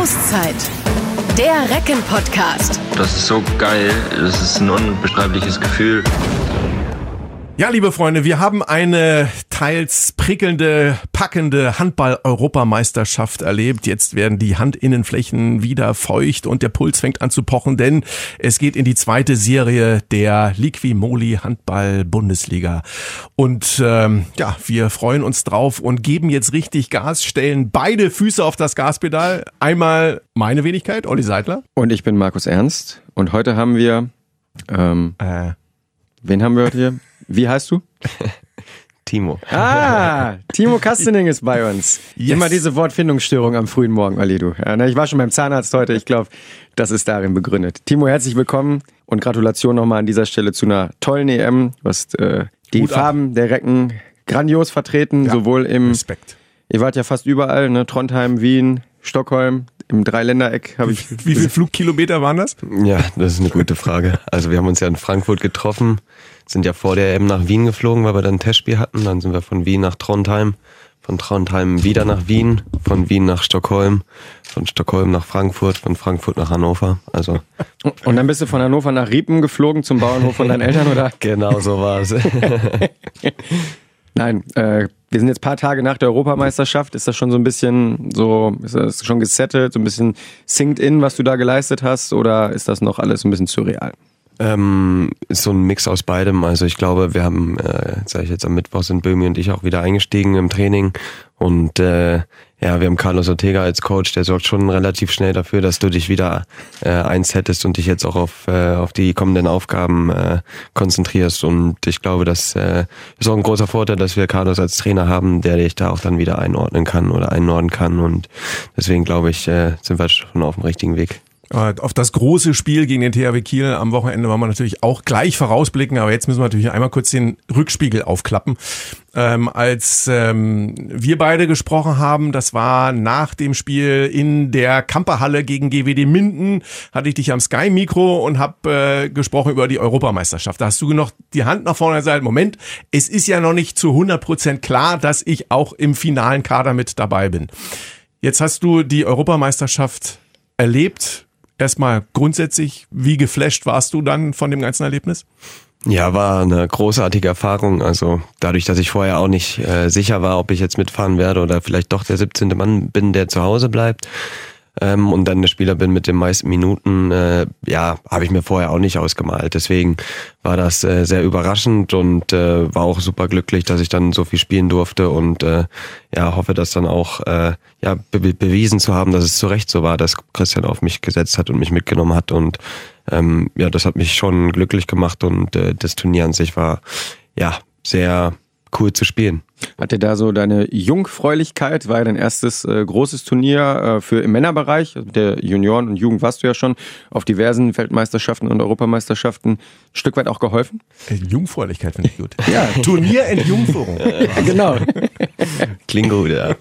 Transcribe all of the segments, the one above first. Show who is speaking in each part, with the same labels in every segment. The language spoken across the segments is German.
Speaker 1: Auszeit. Der Recken-Podcast.
Speaker 2: Das ist so geil. Das ist ein unbeschreibliches Gefühl.
Speaker 3: Ja, liebe Freunde, wir haben eine teils prickelnde, packende Handball-Europameisterschaft erlebt. Jetzt werden die Handinnenflächen wieder feucht und der Puls fängt an zu pochen, denn es geht in die zweite Serie der Liqui-Moly Handball-Bundesliga. Und wir freuen uns drauf und geben jetzt richtig Gas, stellen beide Füße auf das Gaspedal. Einmal meine Wenigkeit, Olli Seidler.
Speaker 4: Und ich bin Markus Ernst. Und heute haben wir... wen haben wir heute hier? Wie heißt du?
Speaker 2: Timo.
Speaker 4: Timo Kastening ist bei uns.
Speaker 3: Yes.
Speaker 4: Immer diese Wortfindungsstörung am frühen Morgen, Ali, du. Ja, ich war schon beim Zahnarzt heute, ich glaube, das ist darin begründet. Timo, herzlich willkommen und Gratulation nochmal an dieser Stelle zu einer tollen EM. Du hast die
Speaker 3: Hut
Speaker 4: Farben
Speaker 3: ab.
Speaker 4: der Recken grandios vertreten, sowohl im...
Speaker 3: Respekt.
Speaker 4: Ihr wart ja fast überall, ne? Trondheim, Wien, Stockholm, im Dreiländereck habe ich...
Speaker 3: Wie viele Flugkilometer waren das?
Speaker 5: Ja, das ist eine gute Frage. Also wir haben uns ja in Frankfurt getroffen, sind ja vor der EM nach Wien geflogen, weil wir dann ein Testspiel hatten. Dann sind wir von Wien nach Trondheim, von Trondheim wieder nach Wien, von Wien nach Stockholm, von Stockholm nach Frankfurt, von Frankfurt nach Hannover. Also
Speaker 4: Und dann bist du von Hannover nach Riepen geflogen zum Bauernhof von deinen Eltern, oder?
Speaker 5: genau so war es.
Speaker 4: Nein, wir sind jetzt ein paar Tage nach der Europameisterschaft. Ist das schon so ein bisschen so, ist das schon gesettelt, so ein bisschen sinkt in, was du da geleistet hast, oder ist das noch alles ein bisschen surreal?
Speaker 5: Ist so ein Mix aus beidem. Also ich glaube, wir haben, sage ich jetzt am Mittwoch, sind Böhmi und ich auch wieder eingestiegen im Training und wir haben Carlos Ortega als Coach, der sorgt schon relativ schnell dafür, dass du dich wieder einsettest und dich jetzt auch auf die kommenden Aufgaben konzentrierst. Und ich glaube, das ist auch ein großer Vorteil, dass wir Carlos als Trainer haben, der dich da auch dann wieder einordnen kann oder einordnen kann. Und deswegen glaube ich, sind wir schon auf dem richtigen Weg.
Speaker 3: Auf das große Spiel gegen den THW Kiel am Wochenende wollen wir natürlich auch gleich vorausblicken, aber jetzt müssen wir natürlich einmal kurz den Rückspiegel aufklappen. Als wir beide gesprochen haben, das war nach dem Spiel in der Kamperhalle gegen GWD Minden, hatte ich dich am Sky-Mikro und habe gesprochen über die Europameisterschaft. Da hast du noch die Hand nach vorne gesagt, Moment, es ist ja noch nicht zu 100% klar, dass ich auch im finalen Kader mit dabei bin. Jetzt hast du die Europameisterschaft erlebt. Erstmal grundsätzlich, wie geflasht warst du dann von dem ganzen Erlebnis?
Speaker 5: Ja, war eine großartige Erfahrung. Also dadurch, dass ich vorher auch nicht sicher war, ob ich jetzt mitfahren werde oder vielleicht doch der 17. Mann bin, der zu Hause bleibt. Und dann der Spieler bin mit den meisten Minuten, habe ich mir vorher auch nicht ausgemalt. Deswegen war das sehr überraschend und war auch super glücklich, dass ich dann so viel spielen durfte und hoffe, das dann auch bewiesen zu haben, dass es zu Recht so war, dass Christian auf mich gesetzt hat und mich mitgenommen hat und das hat mich schon glücklich gemacht und das Turnier an sich war sehr cool zu spielen.
Speaker 4: Hat dir da so deine Jungfräulichkeit, war ja dein erstes großes Turnier im Männerbereich, also der Junioren und Jugend warst du ja schon, auf diversen Weltmeisterschaften und Europameisterschaften ein Stück weit auch geholfen?
Speaker 3: Jungfräulichkeit finde ich gut.
Speaker 4: Ja,
Speaker 3: Turnierenjungferung.
Speaker 4: genau.
Speaker 5: Klingt gut, ja.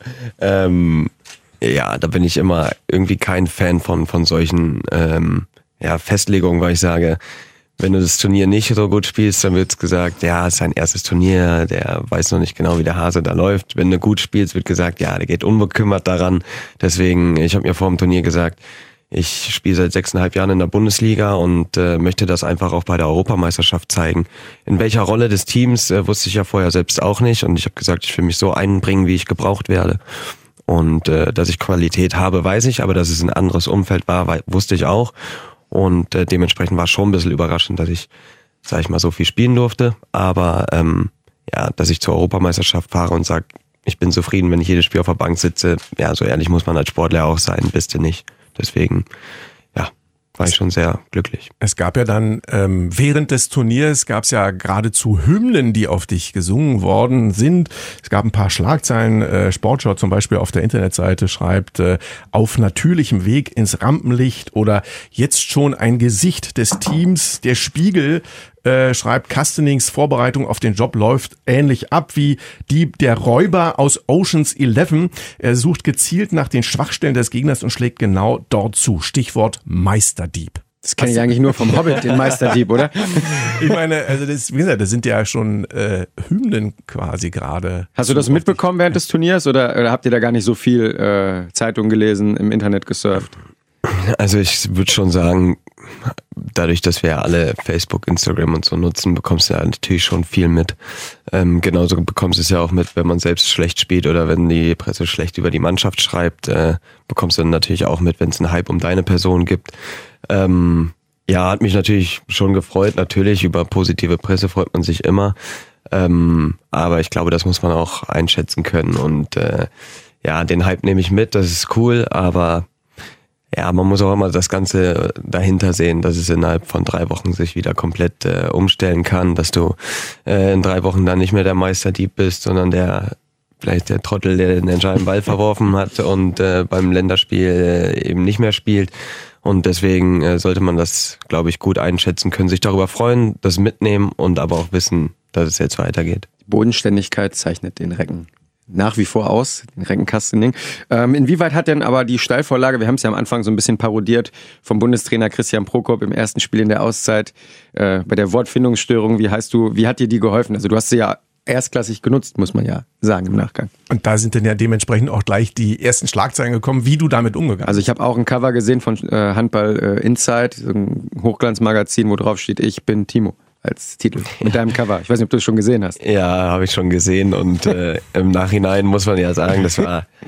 Speaker 5: Da bin ich immer irgendwie kein Fan von solchen Festlegungen, weil ich sage, wenn du das Turnier nicht so gut spielst, dann wird gesagt, ja, es ist sein erstes Turnier, der weiß noch nicht genau, wie der Hase da läuft. Wenn du gut spielst, wird gesagt, ja, der geht unbekümmert daran. Deswegen, ich habe mir vor dem Turnier gesagt, ich spiele seit 6,5 Jahren in der Bundesliga und möchte das einfach auch bei der Europameisterschaft zeigen. In welcher Rolle des Teams wusste ich ja vorher selbst auch nicht und ich habe gesagt, ich will mich so einbringen, wie ich gebraucht werde. Und dass ich Qualität habe, weiß ich, aber dass es ein anderes Umfeld war, wusste ich auch. Und dementsprechend war es schon ein bisschen überraschend, dass ich, sag ich mal, so viel spielen durfte. Aber dass ich zur Europameisterschaft fahre und sage, ich bin zufrieden, wenn ich jedes Spiel auf der Bank sitze. Ja, so ehrlich muss man als Sportler auch sein, bist du nicht. Deswegen, war ich schon sehr glücklich.
Speaker 3: Es gab ja dann während des Turniers gab es ja geradezu Hymnen, die auf dich gesungen worden sind. Es gab ein paar Schlagzeilen. Sportschau zum Beispiel auf der Internetseite schreibt auf natürlichem Weg ins Rampenlicht oder jetzt schon ein Gesicht des Teams. Der Spiegel schreibt, Kastenings Vorbereitung auf den Job läuft ähnlich ab wie die der Räuber aus Ocean's 11. Er sucht gezielt nach den Schwachstellen des Gegners und schlägt genau dort zu. Stichwort Meisterdieb.
Speaker 4: Das kenne ich eigentlich nur vom Hobbit, den Meisterdieb, oder?
Speaker 3: Ich meine, also wie gesagt, das sind ja schon Hymnen quasi gerade.
Speaker 4: Hast du das mitbekommen während des Turniers oder habt ihr da gar nicht so viel Zeitung gelesen, im Internet gesurft?
Speaker 5: Also ich würde schon sagen, dadurch, dass wir alle Facebook, Instagram und so nutzen, bekommst du ja natürlich schon viel mit. Genauso bekommst du es ja auch mit, wenn man selbst schlecht spielt oder wenn die Presse schlecht über die Mannschaft schreibt, bekommst du dann natürlich auch mit, wenn es einen Hype um deine Person gibt. Ja, hat mich natürlich schon gefreut. Natürlich, über positive Presse freut man sich immer. Aber ich glaube, das muss man auch einschätzen können. Und ja, den Hype nehme ich mit, das ist cool, aber ja, man muss auch immer das Ganze dahinter sehen, dass es innerhalb von 3 Wochen sich wieder komplett umstellen kann, dass du in 3 Wochen dann nicht mehr der Meisterdieb bist, sondern vielleicht der Trottel, der den entscheidenden Ball verworfen hat und beim Länderspiel eben nicht mehr spielt. Und deswegen sollte man das, glaube ich, gut einschätzen können, sich darüber freuen, das mitnehmen und aber auch wissen, dass es jetzt weitergeht.
Speaker 4: Die Bodenständigkeit zeichnet den Recken nach wie vor aus, den Reckenkastening. Inwieweit hat denn aber die Steilvorlage, wir haben es ja am Anfang so ein bisschen parodiert, vom Bundestrainer Christian Prokop im ersten Spiel in der Auszeit, bei der Wortfindungsstörung, wie hat dir die geholfen? Also du hast sie ja erstklassig genutzt, muss man ja sagen im Nachgang.
Speaker 3: Und da sind dann ja dementsprechend auch gleich die ersten Schlagzeilen gekommen, wie du damit umgegangen bist.
Speaker 4: Also ich habe auch ein Cover gesehen von Handball Insight, so ein Hochglanzmagazin, wo drauf steht, ich bin Timo. Als Titel mit deinem Cover. Ich weiß nicht, ob du es schon gesehen hast.
Speaker 5: Ja, habe ich schon gesehen und im Nachhinein muss man ja sagen, das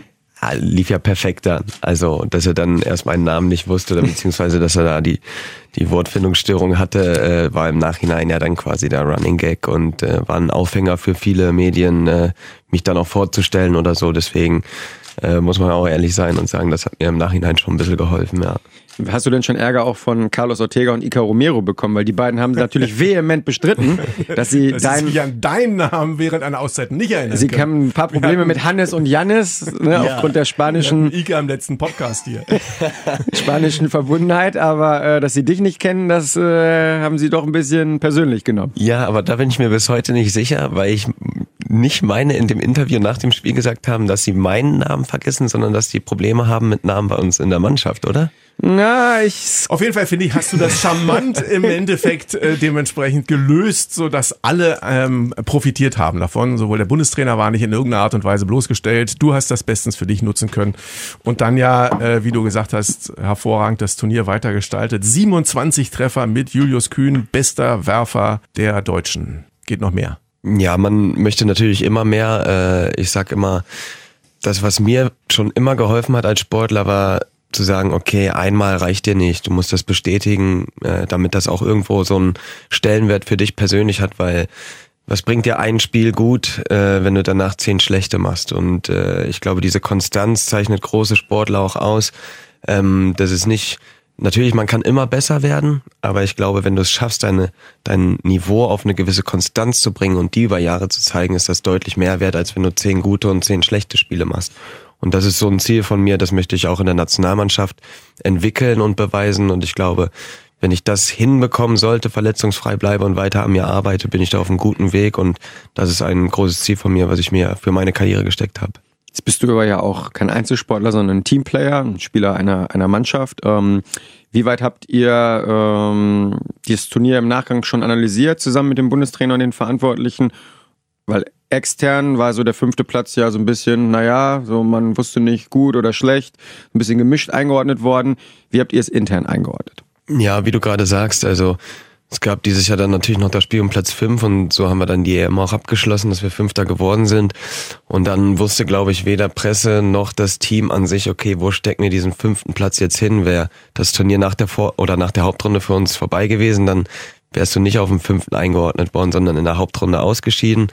Speaker 5: lief ja perfekt dann. Also, dass er dann erst meinen Namen nicht wusste, oder beziehungsweise, dass er da die Wortfindungsstörung hatte, war im Nachhinein ja dann quasi der Running Gag und war ein Aufhänger für viele Medien, mich dann auch vorzustellen oder so. Deswegen muss man auch ehrlich sein und sagen, das hat mir im Nachhinein schon ein bisschen geholfen, ja.
Speaker 4: Hast du denn schon Ärger auch von Carlos Ortega und Iker Romero bekommen? Weil die beiden haben natürlich vehement bestritten, dass sie
Speaker 3: sich an deinen Namen während einer Auszeit nicht erinnern
Speaker 4: Sie haben ein paar Probleme mit Hannes und Jannis, ne, aufgrund der spanischen
Speaker 3: Iker im letzten Podcast hier.
Speaker 4: spanischen Verbundenheit, aber dass sie dich nicht kennen, das haben sie doch ein bisschen persönlich genommen.
Speaker 5: Ja, aber da bin ich mir bis heute nicht sicher, weil ich nicht meine in dem Interview nach dem Spiel gesagt haben, dass sie meinen Namen vergessen, sondern dass die Probleme haben mit Namen bei uns in der Mannschaft, oder?
Speaker 4: Na,
Speaker 3: Auf jeden Fall finde ich, hast du das charmant im Endeffekt dementsprechend gelöst, sodass alle profitiert haben davon. Sowohl der Bundestrainer war nicht in irgendeiner Art und Weise bloßgestellt. Du hast das bestens für dich nutzen können. Und dann ja, wie du gesagt hast, hervorragend das Turnier weitergestaltet. 27 Treffer mit Julius Kühn, bester Werfer der Deutschen. Geht noch mehr.
Speaker 5: Ja, man möchte natürlich immer mehr. Ich sag immer, das, was mir schon immer geholfen hat als Sportler, war zu sagen, okay, einmal reicht dir nicht, du musst das bestätigen, damit das auch irgendwo so einen Stellenwert für dich persönlich hat, weil was bringt dir ein Spiel gut, wenn du danach 10 schlechte machst? Und ich glaube, diese Konstanz zeichnet große Sportler auch aus. Das ist nicht, natürlich, man kann immer besser werden, aber ich glaube, wenn du es schaffst, dein Niveau auf eine gewisse Konstanz zu bringen und die über Jahre zu zeigen, ist das deutlich mehr wert, als wenn du 10 gute und 10 schlechte Spiele machst. Und das ist so ein Ziel von mir, das möchte ich auch in der Nationalmannschaft entwickeln und beweisen. Und ich glaube, wenn ich das hinbekommen sollte, verletzungsfrei bleibe und weiter an mir arbeite, bin ich da auf einem guten Weg. Und das ist ein großes Ziel von mir, was ich mir für meine Karriere gesteckt habe.
Speaker 4: Jetzt bist du aber ja auch kein Einzelsportler, sondern ein Teamplayer, ein Spieler einer Mannschaft. Wie weit habt ihr dieses Turnier im Nachgang schon analysiert, zusammen mit dem Bundestrainer und den Verantwortlichen? Weil extern war so der 5. Platz ja so ein bisschen, so man wusste nicht gut oder schlecht, ein bisschen gemischt eingeordnet worden. Wie habt ihr es intern eingeordnet?
Speaker 5: Ja, wie du gerade sagst, also es gab dieses Jahr dann natürlich noch das Spiel um Platz 5 und so haben wir dann die EM auch abgeschlossen, dass wir 5. geworden sind. Und dann wusste, glaube ich, weder Presse noch das Team an sich, okay, wo stecken wir diesen 5. Platz jetzt hin? Wäre das Turnier nach der Hauptrunde für uns vorbei gewesen, dann wärst du nicht auf dem 5. eingeordnet worden, sondern in der Hauptrunde ausgeschieden.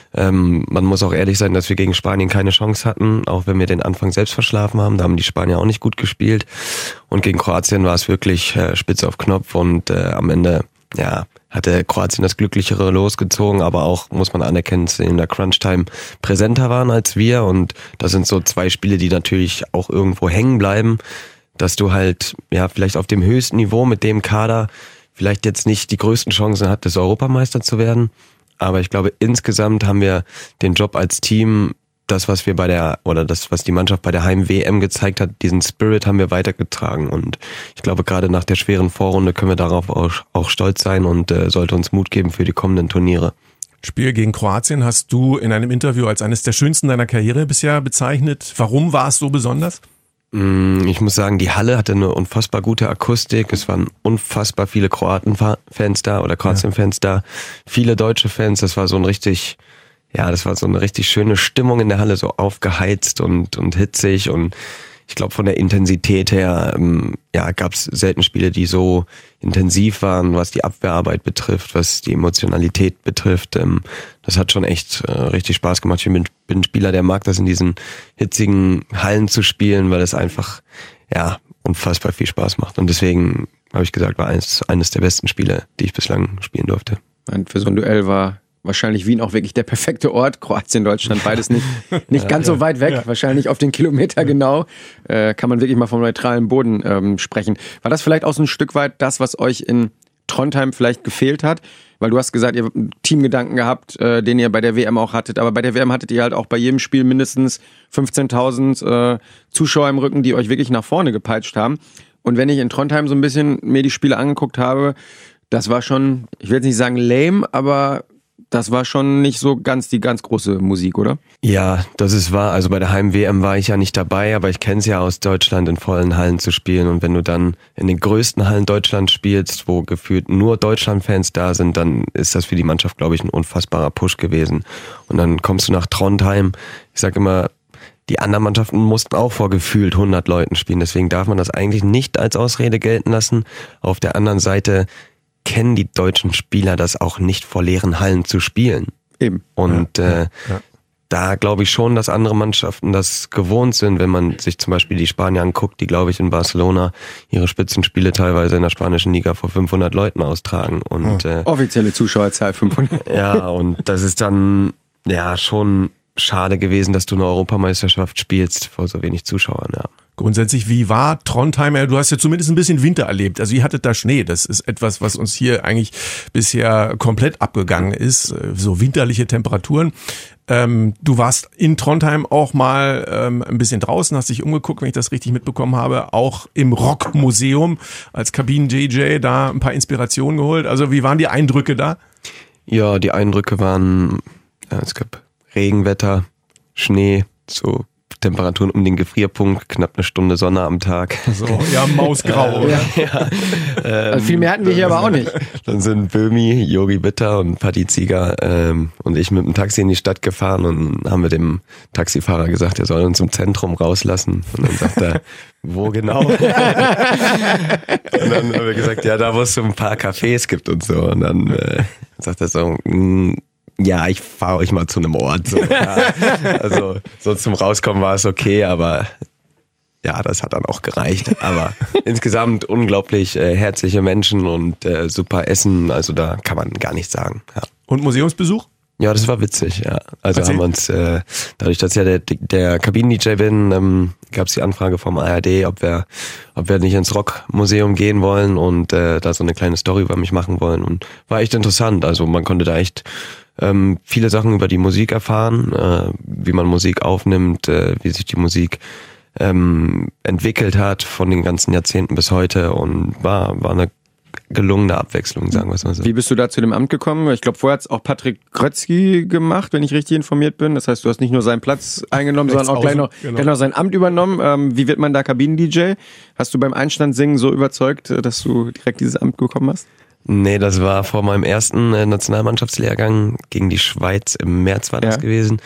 Speaker 5: Man muss auch ehrlich sein, dass wir gegen Spanien keine Chance hatten, auch wenn wir den Anfang selbst verschlafen haben. Da haben die Spanier auch nicht gut gespielt. Und gegen Kroatien war es wirklich spitz auf Knopf und am Ende hatte Kroatien das glücklichere losgezogen, aber auch, muss man anerkennen, dass sie in der Crunch-Time präsenter waren als wir. Und das sind so 2 Spiele, die natürlich auch irgendwo hängen bleiben, dass du halt vielleicht auf dem höchsten Niveau mit dem Kader vielleicht jetzt nicht die größten Chancen hattest, Europameister zu werden. Aber ich glaube, insgesamt haben wir den Job als Team das, was wir was die Mannschaft bei der Heim-WM gezeigt hat, diesen Spirit haben wir weitergetragen. Und ich glaube, gerade nach der schweren Vorrunde können wir darauf auch stolz sein und sollte uns Mut geben für die kommenden Turniere.
Speaker 3: Spiel gegen Kroatien hast du in einem Interview als eines der schönsten deiner Karriere bisher bezeichnet. Warum war es so besonders?
Speaker 5: Ich muss sagen, die Halle hatte eine unfassbar gute Akustik. Es waren unfassbar viele Kroaten-Fans da oder Kroatien-Fans da. Viele deutsche Fans. Das war so eine richtig schöne Stimmung in der Halle, so aufgeheizt und hitzig. Und ich glaube, von der Intensität her, gab es selten Spiele, die so intensiv waren, was die Abwehrarbeit betrifft, was die Emotionalität betrifft. Das hat schon echt richtig Spaß gemacht. Ich bin ein Spieler, der mag das, in diesen hitzigen Hallen zu spielen, weil es einfach, unfassbar viel Spaß macht. Und deswegen habe ich gesagt, war eines der besten Spiele, die ich bislang spielen durfte.
Speaker 4: Und für so ein Duell war wahrscheinlich Wien auch wirklich der perfekte Ort. Kroatien, Deutschland, beides nicht ganz so weit weg. Ja. Wahrscheinlich auf den Kilometer genau. Kann man wirklich mal vom neutralen Boden sprechen. War das vielleicht auch so ein Stück weit das, was euch in Trondheim vielleicht gefehlt hat? Weil du hast gesagt, ihr habt einen Teamgedanken gehabt, den ihr bei der WM auch hattet. Aber bei der WM hattet ihr halt auch bei jedem Spiel mindestens 15.000 Zuschauer im Rücken, die euch wirklich nach vorne gepeitscht haben. Und wenn ich in Trondheim so ein bisschen mir die Spiele angeguckt habe, das war schon, ich will jetzt nicht sagen lame, aber das war schon nicht so die ganz große Musik, oder?
Speaker 5: Ja, das ist wahr. Also bei der Heim-WM war ich ja nicht dabei, aber ich kenne es ja aus Deutschland, in vollen Hallen zu spielen. Und wenn du dann in den größten Hallen Deutschlands spielst, wo gefühlt nur Deutschland-Fans da sind, dann ist das für die Mannschaft, glaube ich, ein unfassbarer Push gewesen. Und dann kommst du nach Trondheim. Ich sage immer, die anderen Mannschaften mussten auch vor gefühlt 100 Leuten spielen. Deswegen darf man das eigentlich nicht als Ausrede gelten lassen. Auf der anderen Seite kennen die deutschen Spieler das auch nicht, vor leeren Hallen zu spielen.
Speaker 4: Eben.
Speaker 5: Und da glaube ich schon, dass andere Mannschaften das gewohnt sind, wenn man sich zum Beispiel die Spanier anguckt, die, glaube ich, in Barcelona ihre Spitzenspiele teilweise in der spanischen Liga vor 500 Leuten austragen. Und
Speaker 4: offizielle Zuschauerzahl 500.
Speaker 5: Ja, und das ist dann schon schade gewesen, dass du eine Europameisterschaft spielst vor so wenig Zuschauern, ja.
Speaker 3: Grundsätzlich, wie war Trondheim? Du hast ja zumindest ein bisschen Winter erlebt. Also ihr hattet da Schnee. Das ist etwas, was uns hier eigentlich bisher komplett abgegangen ist. So winterliche Temperaturen. Du warst in Trondheim auch mal ein bisschen draußen, hast dich umgeguckt, wenn ich das richtig mitbekommen habe. Auch im Rockmuseum als Kabinen-JJ da ein paar Inspirationen geholt. Also wie waren die Eindrücke da?
Speaker 5: Ja, die Eindrücke waren, es gab Regenwetter, Schnee, so Temperaturen um den Gefrierpunkt, knapp eine Stunde Sonne am Tag.
Speaker 3: So, ja, mausgrau.
Speaker 4: Also viel mehr hatten wir hier aber auch nicht.
Speaker 5: Dann sind Böhmi, Yogi Bitter und Patti Zieger und ich mit dem Taxi in die Stadt gefahren und haben mit dem Taxifahrer gesagt, er soll uns im Zentrum rauslassen. Und dann sagt er, wo genau? Und dann haben wir gesagt, ja, da wo es so ein paar Cafés gibt und so. Und dann sagt er so, ja, ich fahre euch mal zu einem Ort. So. Ja, also so zum Rauskommen war es okay, aber ja, das hat dann auch gereicht. Aber insgesamt unglaublich herzliche Menschen und super Essen. Also da kann man gar nichts sagen. Ja.
Speaker 3: Und Museumsbesuch?
Speaker 5: Ja, das war witzig, ja. Also haben wir uns, dadurch, dass ich ja der Kabinen-DJ bin, gab es die Anfrage vom ARD, ob wir nicht ins Rockmuseum gehen wollen und da so eine kleine Story über mich machen wollen. Und war echt interessant. Also man konnte da echt viele Sachen über die Musik erfahren, wie man Musik aufnimmt, wie sich die Musik entwickelt hat von den ganzen Jahrzehnten bis heute und war eine gelungene Abwechslung, sagen wir es mal so.
Speaker 4: Wie bist du da zu dem Amt gekommen? Ich glaube, vorher hat es auch Patrick Grötzky gemacht, wenn ich richtig informiert bin. Das heißt, du hast nicht nur seinen Platz eingenommen, sondern auch gleich noch sein Amt übernommen. Wie wird man da Kabinen-DJ? Hast du beim Einstandsingen so überzeugt, dass du direkt dieses Amt bekommen hast?
Speaker 5: Nee, das war vor meinem ersten Nationalmannschaftslehrgang gegen die Schweiz im März war das gewesen.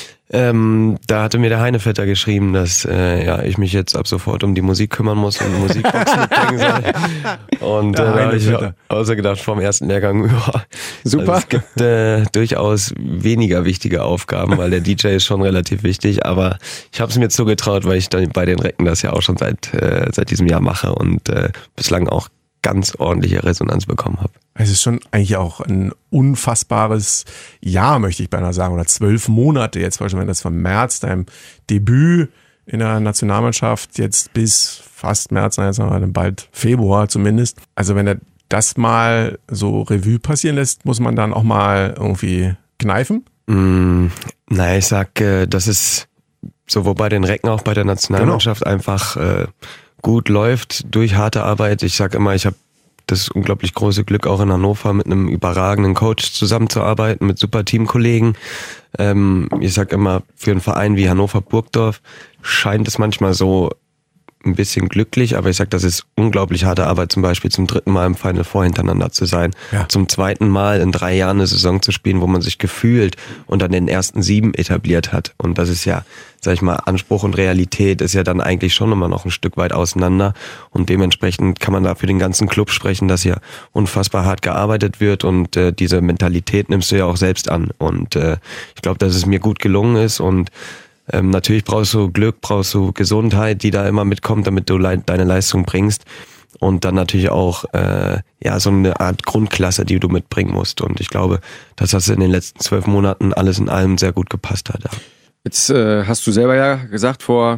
Speaker 5: Da hatte mir der Heinevetter geschrieben, dass ich mich jetzt ab sofort um die Musik kümmern muss und Musikbox mitbringen soll. Und da habe ich außer gedacht vom ersten Lehrgang, super. Also es gibt durchaus weniger wichtige Aufgaben, weil der DJ ist schon relativ wichtig, aber ich habe es mir zugetraut, weil ich dann bei den Recken das ja auch schon seit diesem Jahr mache und bislang auch ganz ordentliche Resonanz bekommen habe.
Speaker 3: Es ist schon eigentlich auch ein unfassbares Jahr, möchte ich beinahe sagen, oder 12 Monate jetzt, zum Beispiel das von März, deinem Debüt in der Nationalmannschaft, jetzt bis fast März, jetzt bald Februar zumindest. Also wenn er das mal so Revue passieren lässt, muss man dann auch mal irgendwie kneifen?
Speaker 5: Ich sag, dass es sowohl bei den Recken auch bei der Nationalmannschaft einfach gut läuft durch harte Arbeit. Ich sag immer, ich habe das unglaublich große Glück, auch in Hannover mit einem überragenden Coach zusammenzuarbeiten, mit super Teamkollegen. Ich sag immer, für einen Verein wie Hannover-Burgdorf scheint es manchmal so ein bisschen glücklich, aber ich sag, das ist unglaublich harte Arbeit, zum Beispiel zum 3. Mal im Final Four hintereinander zu sein, zum 2. Mal in 3 Jahren eine Saison zu spielen, wo man sich gefühlt unter den ersten 7 etabliert hat. Und das ist ja, sag ich mal, Anspruch und Realität ist ja dann eigentlich schon immer noch ein Stück weit auseinander. Und dementsprechend kann man da für den ganzen Club sprechen, dass hier unfassbar hart gearbeitet wird und diese Mentalität nimmst du ja auch selbst an. Und ich glaube, dass es mir gut gelungen ist und natürlich brauchst du Glück, brauchst du Gesundheit, die da immer mitkommt, damit du deine Leistung bringst. Und dann natürlich auch so eine Art Grundklasse, die du mitbringen musst. Und ich glaube, dass das in den letzten 12 Monaten alles in allem sehr gut gepasst hat. Ja.
Speaker 4: Jetzt hast du selber ja gesagt, vor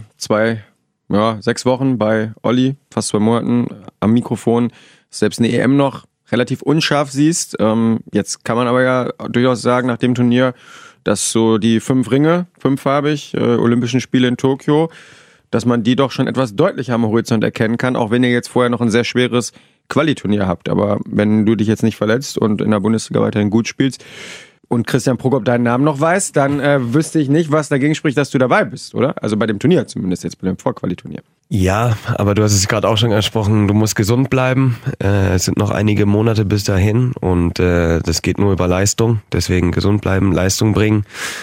Speaker 4: 6 Wochen bei Olli, fast 2 Monaten am Mikrofon, selbst eine EM noch relativ unscharf siehst. Jetzt kann man aber ja durchaus sagen, nach dem Turnier, dass so die 5 Ringe, 5-farbig, Olympischen Spiele in Tokio, dass man die doch schon etwas deutlicher am Horizont erkennen kann, auch wenn ihr jetzt vorher noch ein sehr schweres Quali-Turnier habt. Aber wenn du dich jetzt nicht verletzt und in der Bundesliga weiterhin gut spielst und Christian Prokop deinen Namen noch weiß, dann wüsste ich nicht, was dagegen spricht, dass du dabei bist, oder? Also bei dem Turnier zumindest, jetzt bei dem Vorquali-Turnier.
Speaker 5: Ja, aber du hast es gerade auch schon angesprochen, du musst gesund bleiben. Es sind noch einige Monate bis dahin und das geht nur über Leistung. Deswegen gesund bleiben, Leistung bringen.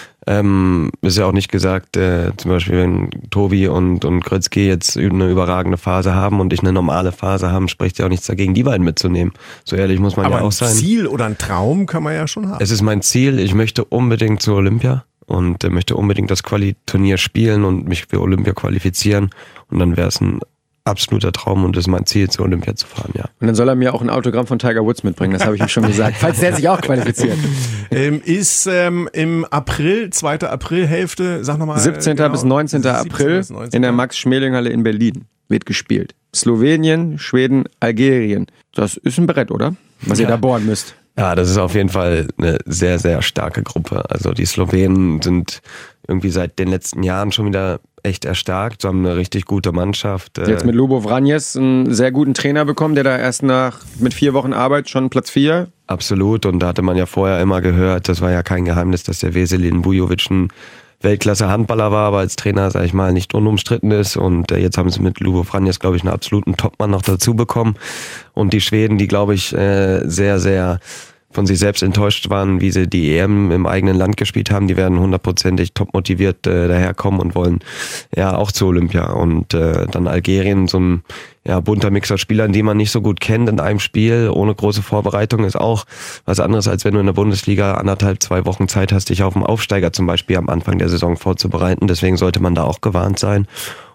Speaker 5: Ist ja auch nicht gesagt, zum Beispiel wenn Tobi und Grötzky jetzt eine überragende Phase haben und ich eine normale Phase haben, spricht ja auch nichts dagegen, die beiden mitzunehmen. So ehrlich muss man ja auch sein.
Speaker 3: Aber ein Ziel oder ein Traum kann man ja schon haben.
Speaker 5: Es ist mein Ziel, ich möchte unbedingt zur Olympia und möchte unbedingt das Quali-Turnier spielen und mich für Olympia qualifizieren und dann wäre es ein absoluter Traum und das ist mein Ziel, zur Olympia zu fahren, ja.
Speaker 4: Und dann soll er mir auch ein Autogramm von Tiger Woods mitbringen, das habe ich ihm schon gesagt, falls der sich auch qualifiziert.
Speaker 3: Ist im April, 2. Aprilhälfte, sag nochmal.
Speaker 4: 17. bis 19. April bis 19. in der Max-Schmeling-Halle in Berlin wird gespielt. Slowenien, Schweden, Algerien. Das ist ein Brett, oder? Was ihr da bohren müsst.
Speaker 5: Ja, das ist auf jeden Fall eine sehr, sehr starke Gruppe. Also die Slowenen sind irgendwie seit den letzten Jahren schon wieder echt erstarkt. Sie haben eine richtig gute Mannschaft.
Speaker 4: Jetzt mit Lubo Vranjes einen sehr guten Trainer bekommen, der da erst mit 4 Wochen Arbeit schon Platz 4.
Speaker 5: Absolut. Und da hatte man ja vorher immer gehört, das war ja kein Geheimnis, dass der Veselin Bujovic ein Weltklasse-Handballer war, aber als Trainer, sag ich mal, nicht unumstritten ist. Und jetzt haben sie mit Lubo Vranjes, glaube ich, einen absoluten Topmann noch dazu bekommen. Und die Schweden, die, glaube ich, sehr, sehr von sich selbst enttäuscht waren, wie sie die EM im eigenen Land gespielt haben, die werden 100%ig top motiviert daherkommen und wollen ja auch zur Olympia. Und dann Algerien, so ein bunter Mix aus Spielern, die man nicht so gut kennt in einem Spiel, ohne große Vorbereitung, ist auch was anderes, als wenn du in der Bundesliga 1,5-2 Wochen Zeit hast, dich auf den Aufsteiger zum Beispiel am Anfang der Saison vorzubereiten. Deswegen sollte man da auch gewarnt sein.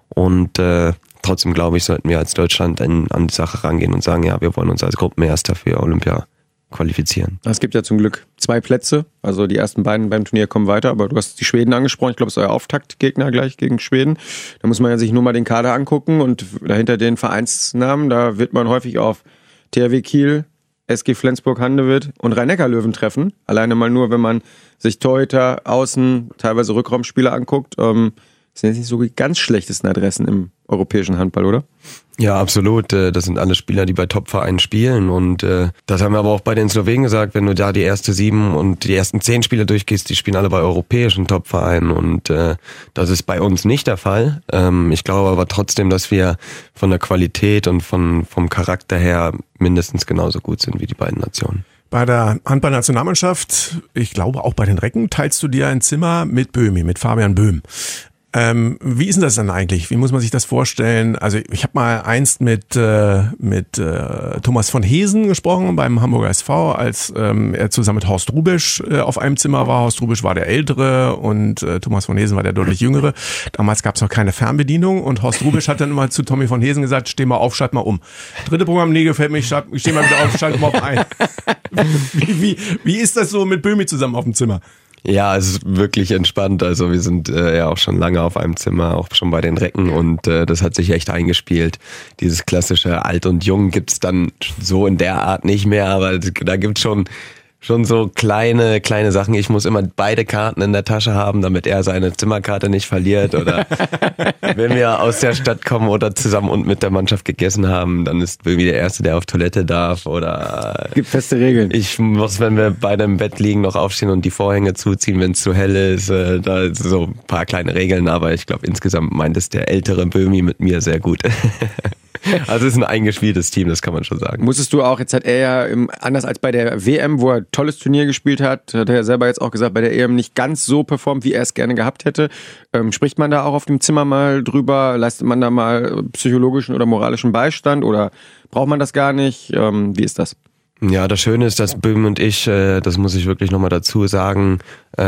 Speaker 5: Und trotzdem, glaube ich, sollten wir als Deutschland an die Sache rangehen und sagen, ja, wir wollen uns als Gruppenerster für Olympia qualifizieren.
Speaker 4: Es gibt ja zum Glück 2 Plätze, also die ersten beiden beim Turnier kommen weiter, aber du hast die Schweden angesprochen, ich glaube, es ist euer Auftaktgegner gleich gegen Schweden. Da muss man ja sich nur mal den Kader angucken und dahinter den Vereinsnamen, da wird man häufig auf THW Kiel, SG Flensburg-Handewitt und Rhein-Neckar-Löwen treffen. Alleine mal nur, wenn man sich Torhüter, Außen, teilweise Rückraumspieler anguckt, sind jetzt nicht so die ganz schlechtesten Adressen im europäischen Handball, oder?
Speaker 5: Ja, absolut. Das sind alle Spieler, die bei Top-Vereinen spielen und das haben wir aber auch bei den Slowenen gesagt, wenn du da die erste 7 und die ersten 10 Spieler durchgehst, die spielen alle bei europäischen Top-Vereinen und das ist bei uns nicht der Fall. Ich glaube aber trotzdem, dass wir von der Qualität und vom Charakter her mindestens genauso gut sind wie die beiden Nationen.
Speaker 3: Bei der Handball-Nationalmannschaft, ich glaube auch bei den Recken, teilst du dir ein Zimmer mit Böhmi, mit Fabian Böhm. Wie ist denn das dann eigentlich? Wie muss man sich das vorstellen? Also ich habe mal einst mit Thomas von Hesen gesprochen beim Hamburger SV, als er zusammen mit Horst Rubisch auf einem Zimmer war. Horst Rubisch war der Ältere und Thomas von Hesen war der deutlich Jüngere. Damals gab es noch keine Fernbedienung und Horst Rubisch hat dann immer zu Tommy von Hesen gesagt, steh mal auf, schalt mal um. 3. Programm, nee, gefällt mir, ich steh mal wieder auf, schalte mal auf ein. Wie ist das so mit Böhmi zusammen auf dem Zimmer?
Speaker 5: Ja, es ist wirklich entspannt. Also wir sind ja auch schon lange auf einem Zimmer, auch schon bei den Recken und das hat sich echt eingespielt. Dieses klassische Alt und Jung gibt's dann so in der Art nicht mehr, aber da gibt's schon schon so kleine Sachen. Ich muss immer beide Karten in der Tasche haben, damit er seine Zimmerkarte nicht verliert. Oder wenn wir aus der Stadt kommen oder zusammen und mit der Mannschaft gegessen haben, dann ist Böhmi der Erste, der auf Toilette darf. Oder
Speaker 4: es gibt feste Regeln.
Speaker 5: Ich muss, wenn wir beide im Bett liegen, noch aufstehen und die Vorhänge zuziehen, wenn es zu hell ist. Da so ein paar kleine Regeln, aber ich glaube, insgesamt meint es der ältere Böhmi mit mir sehr gut. Also es ist ein eingespieltes Team, das kann man schon sagen.
Speaker 4: Musstest du auch, jetzt hat er ja anders als bei der WM, wo er ein tolles Turnier gespielt hat er ja selber jetzt auch gesagt, bei der EM nicht ganz so performt, wie er es gerne gehabt hätte. Spricht man da auch auf dem Zimmer mal drüber? Leistet man da mal psychologischen oder moralischen Beistand oder braucht man das gar nicht? Wie ist das?
Speaker 5: Ja, das Schöne ist, dass Böhm und ich, das muss ich wirklich nochmal dazu sagen,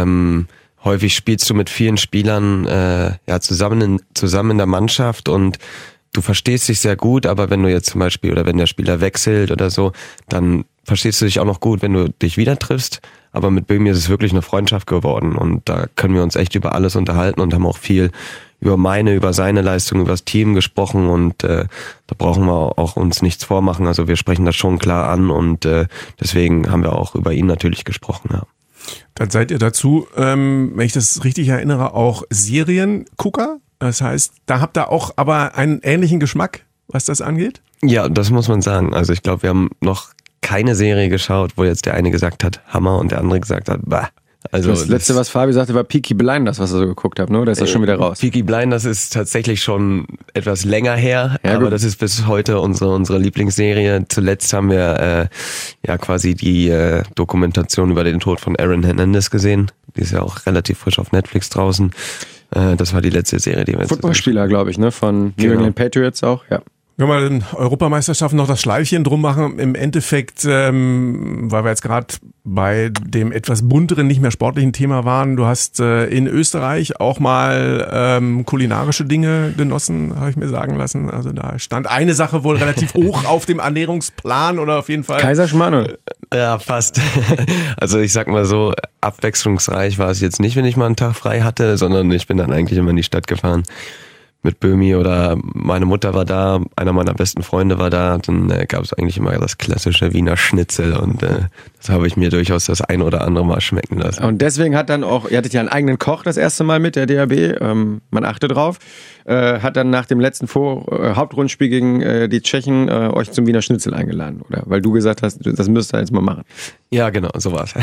Speaker 5: häufig spielst du mit vielen Spielern zusammen in der Mannschaft und du verstehst dich sehr gut, aber wenn du jetzt zum Beispiel oder wenn der Spieler wechselt oder so, dann verstehst du dich auch noch gut, wenn du dich wieder triffst. Aber mit Böhmi ist es wirklich eine Freundschaft geworden und da können wir uns echt über alles unterhalten und haben auch viel über seine Leistung, über das Team gesprochen und da brauchen wir auch uns nichts vormachen. Also wir sprechen das schon klar an und deswegen haben wir auch über ihn natürlich gesprochen, ja.
Speaker 3: Dann seid ihr dazu, wenn ich das richtig erinnere, auch Seriengucker. Das heißt, da habt ihr auch aber einen ähnlichen Geschmack, was das angeht?
Speaker 5: Ja, das muss man sagen. Also ich glaube, wir haben noch keine Serie geschaut, wo jetzt der eine gesagt hat, Hammer und der andere gesagt hat, bah. Also
Speaker 4: das letzte, was Fabi sagte, war Peaky Blinders, was er so geguckt hat, ne? Da ist er schon wieder raus.
Speaker 5: Peaky Blinders ist tatsächlich schon etwas länger her, ja, aber das ist bis heute unsere Lieblingsserie. Zuletzt haben wir quasi die Dokumentation über den Tod von Aaron Hernandez gesehen. Die ist ja auch relativ frisch auf Netflix draußen. Das war die letzte Serie, die wir jetzt...
Speaker 4: Footballspieler, glaube ich, ne? Von New England Patriots auch, ja.
Speaker 3: Wenn wir den Europameisterschaften noch das Schleifchen drum machen, im Endeffekt, weil wir jetzt gerade bei dem etwas bunteren, nicht mehr sportlichen Thema waren, du hast in Österreich auch mal kulinarische Dinge genossen, habe ich mir sagen lassen. Also da stand eine Sache wohl relativ hoch auf dem Ernährungsplan oder auf jeden Fall...
Speaker 4: Kaiserschmarrn.
Speaker 5: Ja, fast. Also ich sag mal so, abwechslungsreich war es jetzt nicht, wenn ich mal einen Tag frei hatte, sondern ich bin dann eigentlich immer in die Stadt gefahren. Mit Böhmi oder meine Mutter war da, einer meiner besten Freunde war da, dann gab es eigentlich immer das klassische Wiener Schnitzel und das habe ich mir durchaus das ein oder andere Mal schmecken lassen.
Speaker 4: Und deswegen hat dann auch, ihr hattet ja einen eigenen Koch das erste Mal mit der DHB, man achte drauf, hat dann nach dem letzten Hauptrundspiel gegen die Tschechen euch zum Wiener Schnitzel eingeladen, oder? Weil du gesagt hast, das müsst ihr jetzt mal machen.
Speaker 5: Ja, genau, so war's.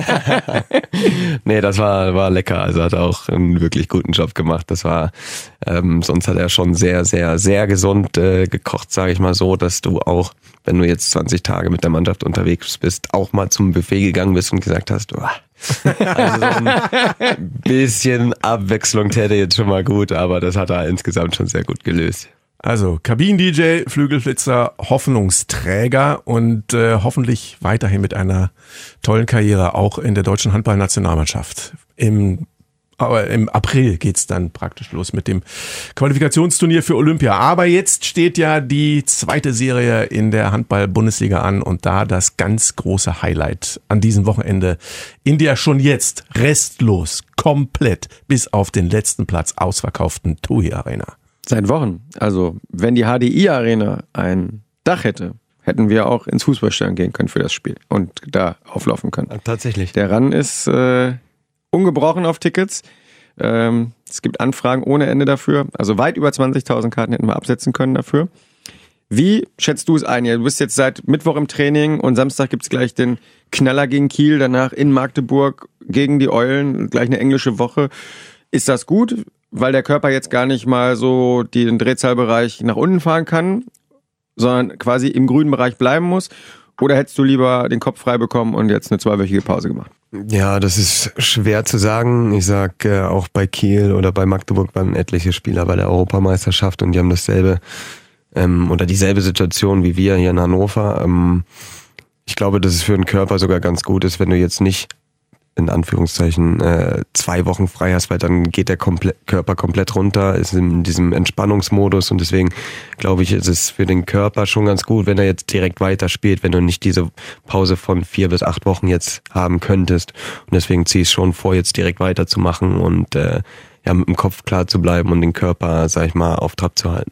Speaker 5: Nee, das war lecker, also hat auch einen wirklich guten Job gemacht. Das war, sonst hat er schon sehr, sehr, sehr gesund gekocht, sage ich mal so, dass du auch, wenn du jetzt 20 Tage mit der Mannschaft unterwegs bist, auch mal zum Buffet gegangen bist und gesagt hast, also so ein bisschen Abwechslung täte jetzt schon mal gut, aber das hat er insgesamt schon sehr gut gelöst.
Speaker 3: Also Kabinen-DJ, Flügelflitzer, Hoffnungsträger und hoffentlich weiterhin mit einer tollen Karriere auch in der deutschen Handballnationalmannschaft. Aber im April geht's dann praktisch los mit dem Qualifikationsturnier für Olympia. Aber jetzt steht ja die zweite Serie in der Handball-Bundesliga an und da das ganz große Highlight an diesem Wochenende in der schon jetzt restlos, komplett bis auf den letzten Platz ausverkauften TUI Arena.
Speaker 4: Seit Wochen. Also wenn die HDI Arena ein Dach hätte, hätten wir auch ins Fußballstadion gehen können für das Spiel und da auflaufen können.
Speaker 5: Tatsächlich.
Speaker 4: Der Run ist ungebrochen auf Tickets. Es gibt Anfragen ohne Ende dafür. Also weit über 20.000 Karten hätten wir absetzen können dafür. Wie schätzt du es ein? Du bist jetzt seit Mittwoch im Training und Samstag gibt es gleich den Knaller gegen Kiel, danach in Magdeburg gegen die Eulen, gleich eine englische Woche. Ist das gut, weil der Körper jetzt gar nicht mal so den Drehzahlbereich nach unten fahren kann, sondern quasi im grünen Bereich bleiben muss? Oder hättest du lieber den Kopf frei bekommen und jetzt eine 2-wöchige Pause gemacht?
Speaker 5: Ja, das ist schwer zu sagen. Ich sag, auch bei Kiel oder bei Magdeburg waren etliche Spieler bei der Europameisterschaft und die haben dasselbe oder dieselbe Situation wie wir hier in Hannover. Ich glaube, dass es für den Körper sogar ganz gut ist, wenn du jetzt nicht in Anführungszeichen 2 Wochen frei hast, weil dann geht der Körper komplett runter, ist in diesem Entspannungsmodus und deswegen glaube ich, ist es für den Körper schon ganz gut, wenn er jetzt direkt weiterspielt, wenn du nicht diese Pause von 4 bis 8 Wochen jetzt haben könntest und deswegen ziehe ich es schon vor, jetzt direkt weiterzumachen und mit dem Kopf klar zu bleiben und den Körper, sag ich mal, auf Trab zu halten.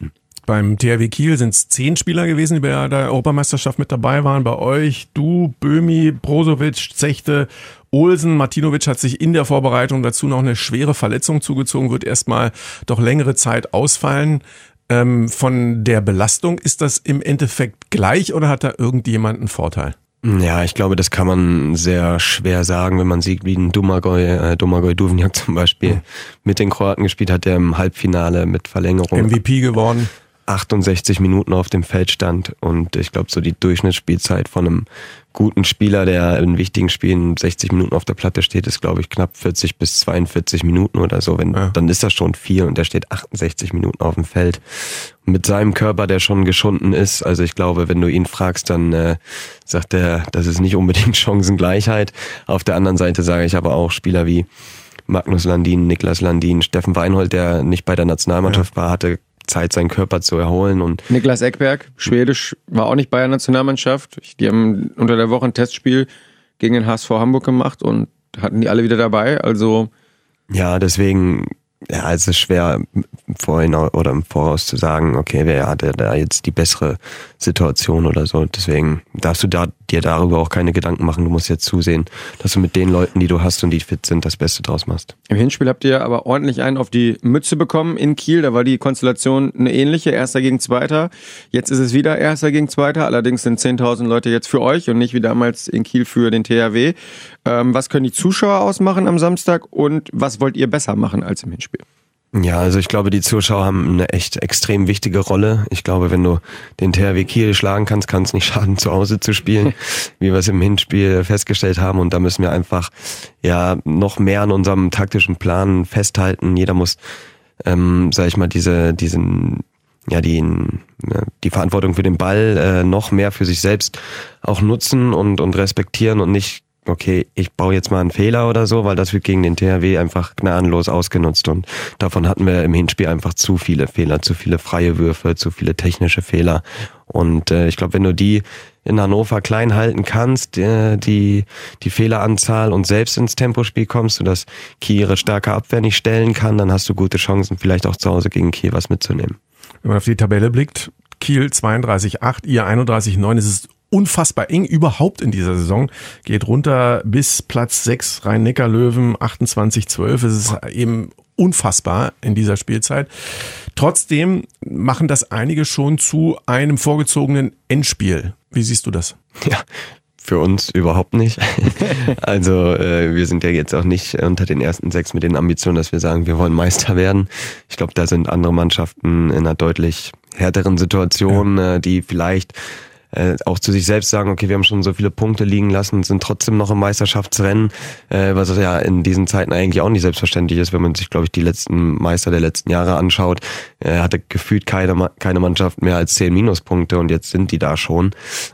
Speaker 3: Beim THW Kiel sind es 10 Spieler gewesen, die bei der Europameisterschaft mit dabei waren. Bei euch, du, Böhmi, Brozovic, Zechte, Olsen. Martinovic hat sich in der Vorbereitung dazu noch eine schwere Verletzung zugezogen, wird erstmal doch längere Zeit ausfallen. Von der Belastung, ist das im Endeffekt gleich oder hat da irgendjemand einen Vorteil?
Speaker 5: Ja, ich glaube, das kann man sehr schwer sagen, wenn man sieht, wie ein Domagoj Duvnjak zum Beispiel mit den Kroaten gespielt hat, der im Halbfinale mit Verlängerung
Speaker 3: MVP geworden.
Speaker 5: 68 Minuten auf dem Feld stand und ich glaube, so die Durchschnittsspielzeit von einem guten Spieler, der in wichtigen Spielen 60 Minuten auf der Platte steht, ist, glaube ich, knapp 40 bis 42 Minuten oder so. Dann ist das schon viel und der steht 68 Minuten auf dem Feld. Und mit seinem Körper, der schon geschunden ist, also ich glaube, wenn du ihn fragst, dann sagt er, das ist nicht unbedingt Chancengleichheit. Auf der anderen Seite sage ich aber auch Spieler wie Magnus Landin, Niklas Landin, Steffen Weinhold, der nicht bei der Nationalmannschaft war, hatte Zeit, seinen Körper zu erholen. Und
Speaker 4: Niklas Ekberg, schwedisch, war auch nicht bei der Nationalmannschaft. Die haben unter der Woche ein Testspiel gegen den HSV Hamburg gemacht und hatten die alle wieder dabei. Also
Speaker 5: ja, deswegen, ja, es ist schwer vorhin oder im Voraus zu sagen, okay, wer hatte da jetzt die bessere Situation oder so. Deswegen darfst du dir darüber auch keine Gedanken machen. Du musst jetzt zusehen, dass du mit den Leuten, die du hast und die fit sind, das Beste draus machst.
Speaker 4: Im Hinspiel habt ihr aber ordentlich einen auf die Mütze bekommen in Kiel. Da war die Konstellation eine ähnliche, Erster gegen Zweiter. Jetzt ist es wieder Erster gegen Zweiter. Allerdings sind 10.000 Leute jetzt für euch und nicht wie damals in Kiel für den THW. Was können die Zuschauer ausmachen am Samstag und was wollt ihr besser machen als im Hinspiel?
Speaker 5: Ja, also ich glaube, die Zuschauer haben eine echt extrem wichtige Rolle. Ich glaube, wenn du den THW Kiel schlagen kannst, kann es nicht schaden, zu Hause zu spielen, wie wir es im Hinspiel festgestellt haben. Und da müssen wir einfach ja noch mehr an unserem taktischen Plan festhalten. Jeder muss, sag ich mal, die Verantwortung für den Ball noch mehr für sich selbst auch nutzen und respektieren und nicht, okay, ich baue jetzt mal einen Fehler oder so, weil das wird gegen den THW einfach gnadenlos ausgenutzt und davon hatten wir im Hinspiel einfach zu viele Fehler, zu viele freie Würfe, zu viele technische Fehler und ich glaube, wenn du die in Hannover klein halten kannst, die Fehleranzahl und selbst ins Tempospiel kommst, sodass Kiel ihre starke Abwehr nicht stellen kann, dann hast du gute Chancen, vielleicht auch zu Hause gegen Kiel was mitzunehmen.
Speaker 3: Wenn man auf die Tabelle blickt, Kiel 32,8, ihr 31,9, es ist unfassbar eng überhaupt in dieser Saison, geht runter bis Platz 6, Rhein-Neckar-Löwen 28,12, es ist eben unfassbar in dieser Spielzeit. Trotzdem machen das einige schon zu einem vorgezogenen Endspiel. Wie siehst du das?
Speaker 5: Ja, für uns überhaupt nicht. Also wir sind ja jetzt auch nicht unter den ersten 6 mit den Ambitionen, dass wir sagen, wir wollen Meister werden. Ich glaube, da sind andere Mannschaften in einer deutlich härteren Situation, die vielleicht auch zu sich selbst sagen, okay, wir haben schon so viele Punkte liegen lassen, sind trotzdem noch im Meisterschaftsrennen, was ja in diesen Zeiten eigentlich auch nicht selbstverständlich ist, wenn man sich, glaube ich, die letzten Meister der letzten Jahre anschaut, hatte gefühlt keine Mannschaft mehr als 10 Minuspunkte und jetzt sind die da schon.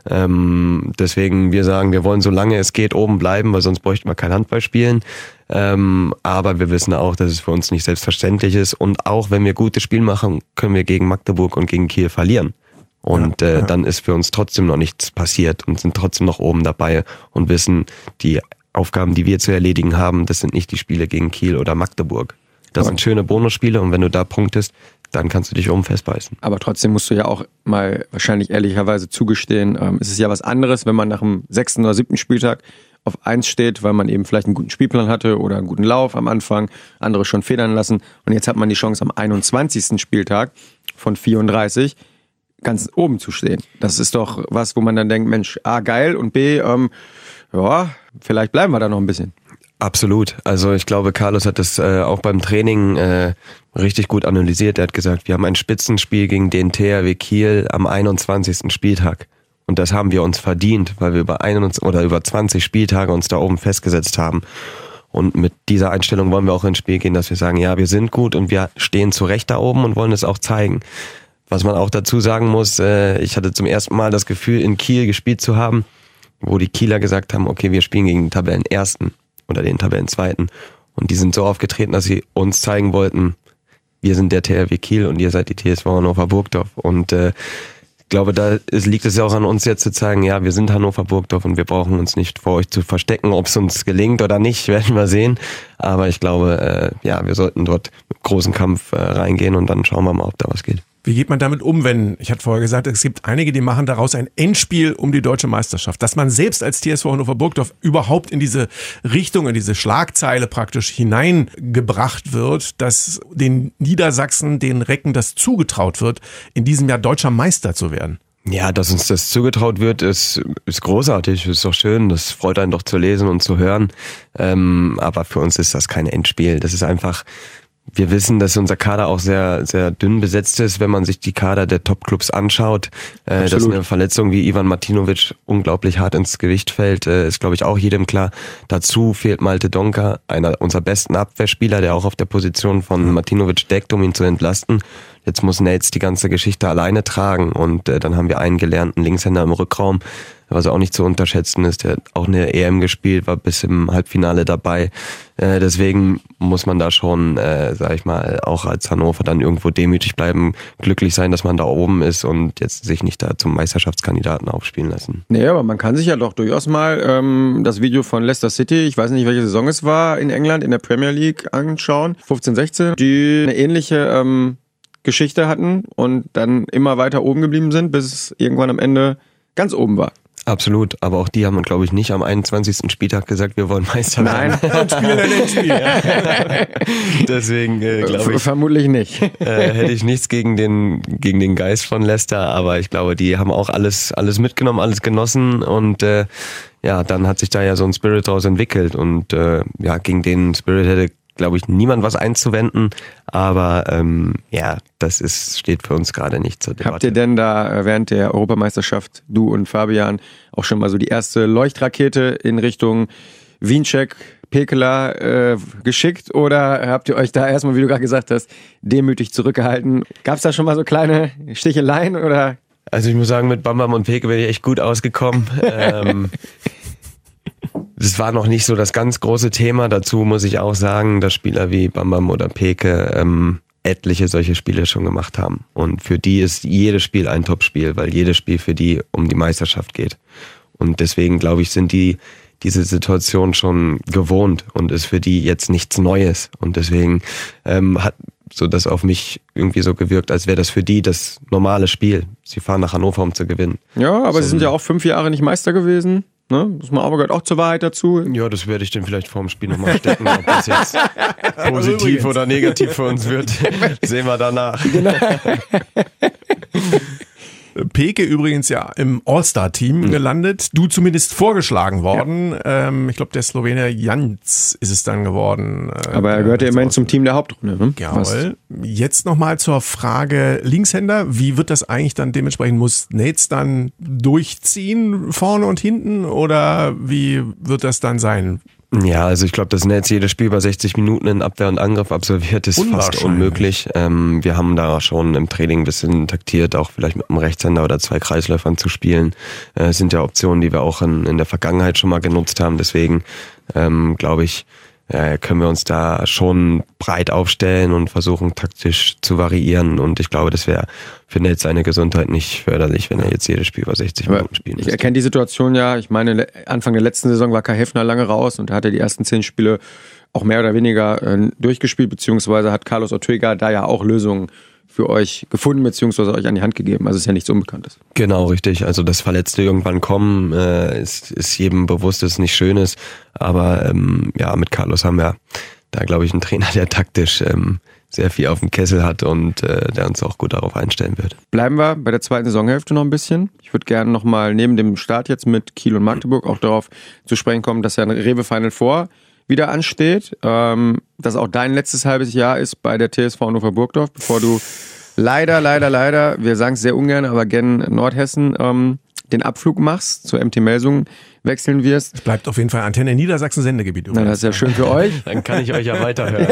Speaker 5: Deswegen, wir sagen, wir wollen, solange es geht, oben bleiben, weil sonst bräuchten wir kein Handball spielen. Aber wir wissen auch, dass es für uns nicht selbstverständlich ist und auch wenn wir gutes Spiel machen, können wir gegen Magdeburg und gegen Kiel verlieren. Und dann ist für uns trotzdem noch nichts passiert und sind trotzdem noch oben dabei und wissen, die Aufgaben, die wir zu erledigen haben, das sind nicht die Spiele gegen Kiel oder Magdeburg. Das sind schöne Bonusspiele und wenn du da punktest, dann kannst du dich oben festbeißen.
Speaker 4: Aber trotzdem musst du ja auch mal wahrscheinlich ehrlicherweise zugestehen, es ist ja was anderes, wenn man nach dem 6. oder 7. Spieltag auf 1 steht, weil man eben vielleicht einen guten Spielplan hatte oder einen guten Lauf am Anfang, andere schon federn lassen und jetzt hat man die Chance am 21. Spieltag von 34 ganz oben zu stehen. Das ist doch was, wo man dann denkt, Mensch, A, geil und B, vielleicht bleiben wir da noch ein bisschen.
Speaker 5: Absolut. Also ich glaube, Carlos hat das auch beim Training richtig gut analysiert. Er hat gesagt, wir haben ein Spitzenspiel gegen den THW Kiel am 21. Spieltag. Und das haben wir uns verdient, weil wir über 20 Spieltage uns da oben festgesetzt haben. Und mit dieser Einstellung wollen wir auch ins Spiel gehen, dass wir sagen, ja, wir sind gut und wir stehen zu Recht da oben und wollen es auch zeigen. Was man auch dazu sagen muss, ich hatte zum ersten Mal das Gefühl, in Kiel gespielt zu haben, wo die Kieler gesagt haben, okay, wir spielen gegen den Tabellenersten oder den Tabellenzweiten. Und die sind so aufgetreten, dass sie uns zeigen wollten, wir sind der THW Kiel und ihr seid die TSV Hannover Burgdorf. Und ich glaube, da liegt es ja auch an uns jetzt zu zeigen, ja, wir sind Hannover Burgdorf und wir brauchen uns nicht vor euch zu verstecken. Ob es uns gelingt oder nicht, werden wir sehen. Aber ich glaube, wir sollten dort mit großem Kampf reingehen und dann schauen wir mal, ob da was geht.
Speaker 3: Wie geht man damit um, wenn, ich hatte vorher gesagt, es gibt einige, die machen daraus ein Endspiel um die deutsche Meisterschaft, dass man selbst als TSV Hannover Burgdorf überhaupt in diese Richtung, in diese Schlagzeile praktisch hineingebracht wird, dass den Niedersachsen, den Recken das zugetraut wird, in diesem Jahr deutscher Meister zu werden?
Speaker 5: Ja, dass uns das zugetraut wird, ist großartig, ist doch schön, das freut einen doch zu lesen und zu hören, aber für uns ist das kein Endspiel, das ist einfach... Wir wissen, dass unser Kader auch sehr, sehr dünn besetzt ist, wenn man sich die Kader der Top-Clubs anschaut. Dass eine Verletzung wie Ivan Martinovic unglaublich hart ins Gewicht fällt, ist, glaube ich, auch jedem klar. Dazu fehlt Malte Donker, einer unserer besten Abwehrspieler, der auch auf der Position von Martinovic deckt, um ihn zu entlasten. Jetzt muss Nates die ganze Geschichte alleine tragen und dann haben wir einen gelernten Linkshänder im Rückraum, was auch nicht zu unterschätzen ist, der auch eine EM gespielt, war bis im Halbfinale dabei. Deswegen muss man da schon, sag ich mal, auch als Hannover dann irgendwo demütig bleiben, glücklich sein, dass man da oben ist und jetzt sich nicht da zum Meisterschaftskandidaten aufspielen lassen.
Speaker 4: Nee, aber man kann sich ja doch durchaus mal das Video von Leicester City, ich weiß nicht, welche Saison es war, in England, in der Premier League anschauen, 15, 16, die eine ähnliche Geschichte hatten und dann immer weiter oben geblieben sind, bis es irgendwann am Ende ganz oben war.
Speaker 5: Absolut, aber auch die haben, glaube ich, nicht am 21. Spieltag gesagt, wir wollen Meister werden.
Speaker 4: Nein, und spielen ein Endspiel.
Speaker 5: Deswegen glaube ich...
Speaker 4: Vermutlich nicht.
Speaker 5: Hätte ich nichts gegen den Geist von Leicester, aber ich glaube, die haben auch alles mitgenommen, alles genossen und dann hat sich da ja so ein Spirit draus entwickelt und gegen den Spirit hätte, glaube ich, niemand was einzuwenden, aber das steht für uns gerade nicht zur Debatte.
Speaker 4: Habt ihr denn da während der Europameisterschaft, du und Fabian, auch schon mal so die erste Leuchtrakete in Richtung Wiencheck, Pekela geschickt oder habt ihr euch da erstmal, wie du gerade gesagt hast, demütig zurückgehalten? Gab es da schon mal so kleine Sticheleien oder?
Speaker 5: Also ich muss sagen, mit Bam Bam und Peke bin ich echt gut ausgekommen. Das war noch nicht so das ganz große Thema. Dazu muss ich auch sagen, dass Spieler wie Bam Bam oder Peke etliche solche Spiele schon gemacht haben. Und für die ist jedes Spiel ein Top-Spiel, weil jedes Spiel für die um die Meisterschaft geht. Und deswegen, glaube ich, sind die diese Situation schon gewohnt und ist für die jetzt nichts Neues. Und deswegen hat so das auf mich irgendwie so gewirkt, als wäre das für die das normale Spiel. Sie fahren nach Hannover, um zu gewinnen.
Speaker 4: Ja, aber sie sind ja auch 5 Jahre nicht Meister gewesen. Ne? Das aber gehört auch zur Wahrheit dazu.
Speaker 5: Ja, das werde ich dann vielleicht vor dem Spiel nochmal stecken, ob das jetzt positiv oder negativ für uns wird. Sehen wir danach. Genau.
Speaker 3: Peke übrigens ja im All-Star-Team gelandet. Du zumindest vorgeschlagen worden. Ja. Ich glaube, der Slowene Jans ist es dann geworden.
Speaker 4: Aber er gehört ja immerhin zum Team der Hauptrunde. Ne?
Speaker 3: Jawohl. Jetzt nochmal zur Frage Linkshänder. Wie wird das eigentlich dann dementsprechend? Muss Nates dann durchziehen vorne und hinten oder wie wird das dann sein?
Speaker 5: Ja, also ich glaube, dass Nates jedes Spiel bei 60 Minuten in Abwehr und Angriff absolviert, ist fast unmöglich. Wir haben da schon im Training ein bisschen taktiert, auch vielleicht mit einem Rechtshänder oder 2 Kreisläufern zu spielen. Das sind ja Optionen, die wir auch in der Vergangenheit schon mal genutzt haben. Deswegen glaube ich, können wir uns da schon breit aufstellen und versuchen taktisch zu variieren. Und ich glaube, das wäre für Nates seine Gesundheit nicht förderlich, wenn er jetzt jedes Spiel über 60 Minuten spielen müsste.
Speaker 4: Ich erkenne die Situation ja. Ich meine, Anfang der letzten Saison war Kai Heffner lange raus und da hat er die ersten 10 Spiele auch mehr oder weniger durchgespielt, beziehungsweise hat Carlos Ortega da ja auch Lösungen für euch gefunden, beziehungsweise euch an die Hand gegeben. Also ist ja nichts Unbekanntes.
Speaker 5: Genau, richtig. Also dass Verletzte irgendwann kommen, ist jedem bewusst, dass es nicht schön ist. Aber mit Carlos haben wir da, glaube ich, einen Trainer, der taktisch sehr viel auf dem Kessel hat und der uns auch gut darauf einstellen wird.
Speaker 4: Bleiben wir bei der zweiten Saisonhälfte noch ein bisschen. Ich würde gerne nochmal neben dem Start jetzt mit Kiel und Magdeburg auch darauf zu sprechen kommen, dass ja ein Rewe Final Four wieder ansteht, dass auch dein letztes halbes Jahr ist bei der TSV Hannover Burgdorf, bevor du leider, wir sagen es sehr ungern, aber gen Nordhessen den Abflug machst, zur MT Melsungen wechseln wirst.
Speaker 3: Es bleibt auf jeden Fall Antenne Niedersachsen Sendegebiet.
Speaker 4: Na, das ist ja schön für euch.
Speaker 5: Dann kann ich euch ja weiterhören.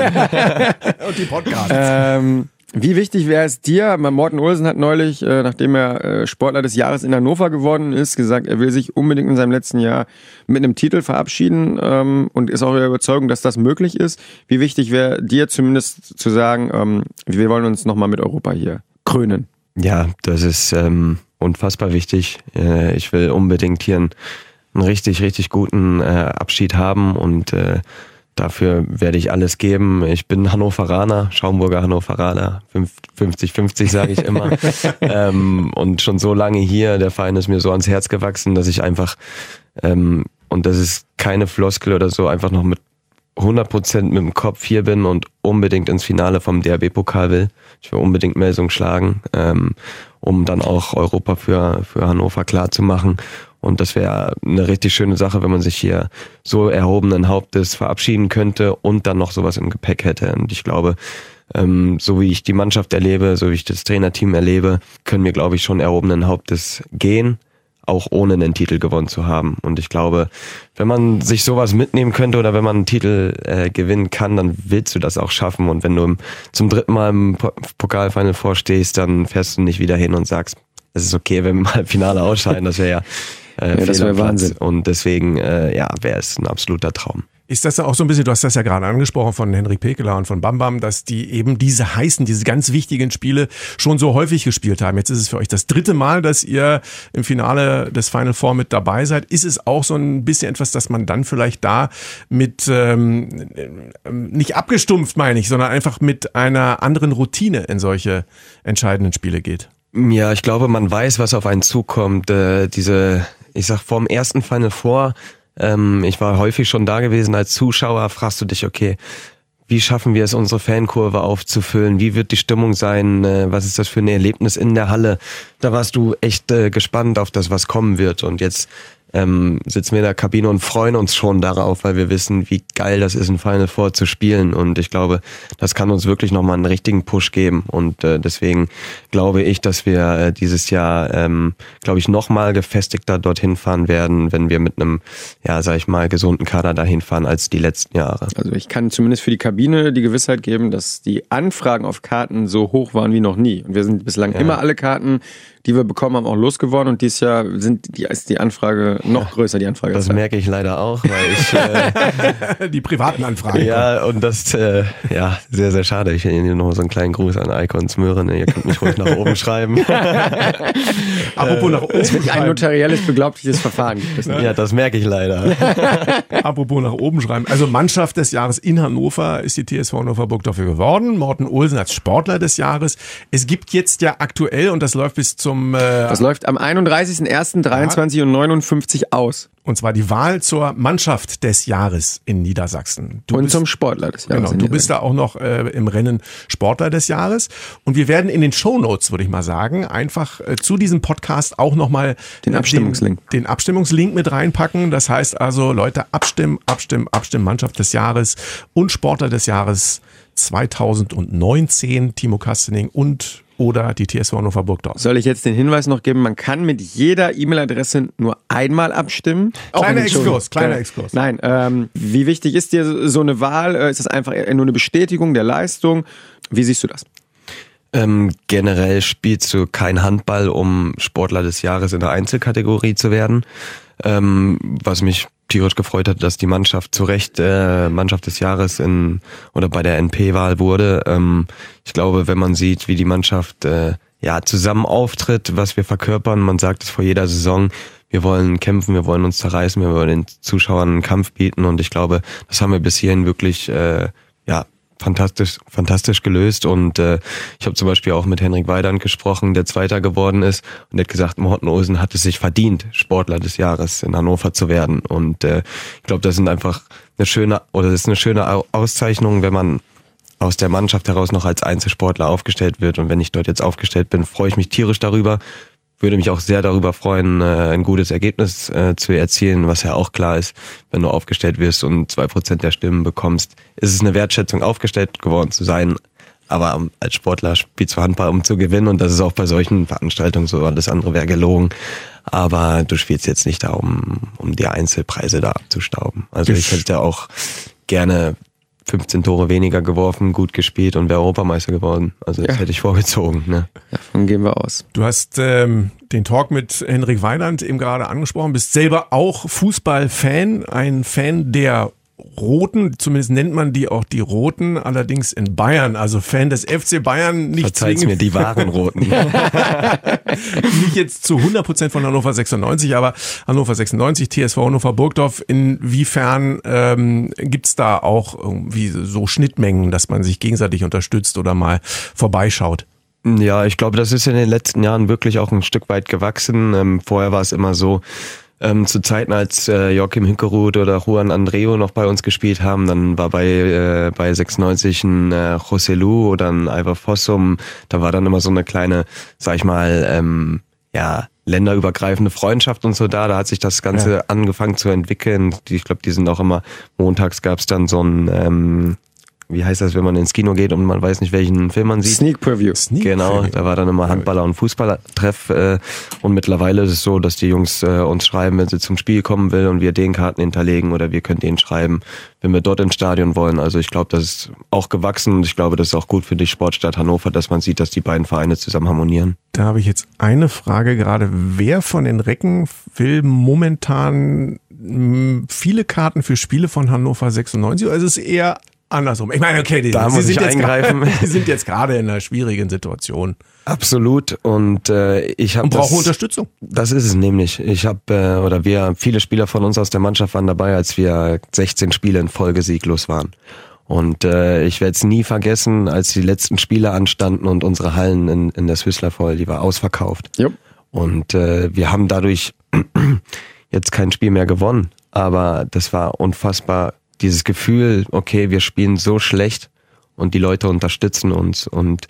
Speaker 3: Und die Podcasts.
Speaker 4: Wie wichtig wäre es dir? Morten Olsen hat neulich, nachdem er Sportler des Jahres in Hannover geworden ist, gesagt, er will sich unbedingt in seinem letzten Jahr mit einem Titel verabschieden und ist auch der Überzeugung, dass das möglich ist. Wie wichtig wäre dir zumindest zu sagen, wir wollen uns nochmal mit Europa hier krönen?
Speaker 5: Ja, das ist unfassbar wichtig. Ich will unbedingt hier einen richtig, richtig guten Abschied haben und dafür werde ich alles geben. Ich bin Hannoveraner, Schaumburger Hannoveraner, 50-50 sage ich immer. Und schon so lange hier, der Verein ist mir so ans Herz gewachsen, dass ich einfach, und das ist keine Floskel oder so, einfach noch mit 100% mit dem Kopf hier bin und unbedingt ins Finale vom DRB-Pokal will. Ich will unbedingt Melsung schlagen, um dann auch Europa für Hannover klar zu machen. Und das wäre eine richtig schöne Sache, wenn man sich hier so erhobenen Hauptes verabschieden könnte und dann noch sowas im Gepäck hätte. Und ich glaube, so wie ich die Mannschaft erlebe, so wie ich das Trainerteam erlebe, können wir, glaube ich, schon erhobenen Hauptes gehen, auch ohne einen Titel gewonnen zu haben. Und ich glaube, wenn man sich sowas mitnehmen könnte oder wenn man einen Titel gewinnen kann, dann willst du das auch schaffen. Und wenn du zum 3. Mal im Pokalfinal vorstehst, dann fährst du nicht wieder hin und sagst, es ist okay, wenn wir mal im Finale ausscheiden. Das wäre
Speaker 4: das wäre Wahnsinn.
Speaker 5: Und deswegen, wäre es ein absoluter Traum.
Speaker 3: Ist das auch so ein bisschen, du hast das ja gerade angesprochen von Henrik Pekeler und von Bam Bam, dass die eben diese ganz wichtigen Spiele schon so häufig gespielt haben. Jetzt ist es für euch das 3. Mal, dass ihr im Finale des Final Four mit dabei seid. Ist es auch so ein bisschen etwas, dass man dann vielleicht da mit, nicht abgestumpft meine ich, sondern einfach mit einer anderen Routine in solche entscheidenden Spiele geht?
Speaker 5: Ja, ich glaube, man weiß, was auf einen zukommt. Vorm ersten Final Four, ich war häufig schon da gewesen als Zuschauer, fragst du dich, okay, wie schaffen wir es, unsere Fankurve aufzufüllen? Wie wird die Stimmung sein? Was ist das für ein Erlebnis in der Halle? Da warst du echt gespannt auf das, was kommen wird. Und jetzt sitzen wir in der Kabine und freuen uns schon darauf, weil wir wissen, wie geil das ist, ein Final Four zu spielen. Und ich glaube, das kann uns wirklich nochmal einen richtigen Push geben. Und deswegen glaube ich, dass wir dieses Jahr, nochmal gefestigter dorthin fahren werden, wenn wir mit einem, gesunden Kader dahin fahren als die letzten Jahre.
Speaker 4: Also ich kann zumindest für die Kabine die Gewissheit geben, dass die Anfragen auf Karten so hoch waren wie noch nie. Und wir sind bislang immer alle Karten, die wir bekommen haben, auch losgeworden. Und dieses Jahr ist die Anfrage noch größer, die Anfrage.
Speaker 5: Das merke ich leider auch, weil ich...
Speaker 3: die privaten Anfragen.
Speaker 5: Ja, und das, sehr, sehr schade. Ich will Ihnen noch so einen kleinen Gruß an Icon Smören. Ihr könnt mich ruhig nach oben schreiben.
Speaker 3: Apropos nach oben
Speaker 4: es wird ein notarielles beglaubigtes Verfahren.
Speaker 5: Ja, das merke ich leider.
Speaker 3: Apropos nach oben schreiben. Also Mannschaft des Jahres in Hannover ist die TSV Hannover Burgdorf geworden. Morten Olsen als Sportler des Jahres. Es gibt jetzt ja aktuell, und das läuft bis zum...
Speaker 4: das läuft am 31.01.23 und 59 aus.
Speaker 3: Und zwar die Wahl zur Mannschaft des Jahres in Niedersachsen.
Speaker 4: Zum Sportler des Jahres.
Speaker 3: Genau, du bist da auch noch im Rennen Sportler des Jahres. Und wir werden in den Shownotes, würde ich mal sagen, einfach zu diesem Podcast auch nochmal
Speaker 4: den
Speaker 3: Abstimmungslink mit reinpacken. Das heißt also, Leute, abstimmen, Mannschaft des Jahres und Sportler des Jahres 2019, Timo Kastening oder die TSV Hannover Burgdorf.
Speaker 4: Soll ich jetzt den Hinweis noch geben, man kann mit jeder E-Mail-Adresse nur einmal abstimmen?
Speaker 3: Kleiner Exkurs.
Speaker 4: Nein, wie wichtig ist dir so eine Wahl? Ist das einfach nur eine Bestätigung der Leistung? Wie siehst du das?
Speaker 5: Generell spielst du kein Handball, um Sportler des Jahres in der Einzelkategorie zu werden. Was mich tierisch gefreut hat, dass die Mannschaft zu Recht Mannschaft des Jahres bei der NP-Wahl wurde. Ich glaube, wenn man sieht, wie die Mannschaft zusammen auftritt, was wir verkörpern, man sagt es vor jeder Saison, wir wollen kämpfen, wir wollen uns zerreißen, wir wollen den Zuschauern einen Kampf bieten, und ich glaube, das haben wir bis hierhin wirklich fantastisch gelöst. Und ich habe zum Beispiel auch mit Henrik Weidand gesprochen, der Zweiter geworden ist, und der hat gesagt, Morten Olsen hat es sich verdient, Sportler des Jahres in Hannover zu werden. Und ich glaube, das ist eine schöne Auszeichnung, wenn man aus der Mannschaft heraus noch als Einzelsportler aufgestellt wird. Und wenn ich dort jetzt aufgestellt bin, freue ich mich tierisch darüber. Würde mich auch sehr darüber freuen, ein gutes Ergebnis zu erzielen, was ja auch klar ist, wenn du aufgestellt wirst und 2% der Stimmen bekommst, ist es eine Wertschätzung, aufgestellt geworden zu sein. Aber als Sportler spielst du Handball, um zu gewinnen, und das ist auch bei solchen Veranstaltungen so, alles andere wäre gelogen. Aber du spielst jetzt nicht da, um die Einzelpreise da abzustauben. Also ich hätte auch gerne 15 Tore weniger geworfen, gut gespielt und wäre Europameister geworden. Also das hätte ich vorgezogen. Ne?
Speaker 4: Davon gehen wir aus.
Speaker 3: Du hast den Talk mit Henrik Weidand eben gerade angesprochen, bist selber auch Fußballfan, ein Fan der Roten, zumindest nennt man die auch die Roten, allerdings in Bayern, also Fan des FC Bayern, nicht
Speaker 5: Verzeiht's mir, die wahren Roten.
Speaker 3: nicht jetzt zu 100% von Hannover 96, aber Hannover 96, TSV Hannover Burgdorf, inwiefern gibt's da auch irgendwie so Schnittmengen, dass man sich gegenseitig unterstützt oder mal vorbeischaut?
Speaker 5: Ja, ich glaube, das ist in den letzten Jahren wirklich auch ein Stück weit gewachsen. Vorher war es immer so, zu Zeiten, als Joachim Hinkeruth oder Juan Andreu noch bei uns gespielt haben, dann war bei 96 ein José Lu oder ein Ivar Fossum, da war dann immer so eine kleine, sag ich mal, länderübergreifende Freundschaft und so da hat sich das Ganze angefangen zu entwickeln. Ich glaube, die sind auch immer, montags gab's dann so ein, wie heißt das, wenn man ins Kino geht und man weiß nicht, welchen Film man sieht?
Speaker 4: Sneak Preview.
Speaker 5: Genau, da war dann immer Handballer- und Fußballertreff und mittlerweile ist es so, dass die Jungs uns schreiben, wenn sie zum Spiel kommen will und wir den Karten hinterlegen oder wir können denen schreiben, wenn wir dort ins Stadion wollen. Also ich glaube, das ist auch gewachsen und ich glaube, das ist auch gut für die Sportstadt Hannover, dass man sieht, dass die beiden Vereine zusammen harmonieren.
Speaker 3: Da habe ich jetzt eine Frage gerade. Wer von den Recken will momentan viele Karten für Spiele von Hannover 96 oder ist es eher andersrum? Ich meine, okay,
Speaker 5: Sie
Speaker 3: sind jetzt gerade in einer schwierigen Situation.
Speaker 5: Absolut und ich habe
Speaker 3: brauchen Unterstützung.
Speaker 5: Das ist es nämlich. Ich habe viele Spieler von uns aus der Mannschaft waren dabei, als wir 16 Spiele in Folge sieglos waren. Und ich werde es nie vergessen, als die letzten Spiele anstanden und unsere Hallen in der Swissler voll, die war ausverkauft.
Speaker 4: Yep.
Speaker 5: Und wir haben dadurch jetzt kein Spiel mehr gewonnen, aber das war unfassbar. Dieses Gefühl, okay, wir spielen so schlecht und die Leute unterstützen uns und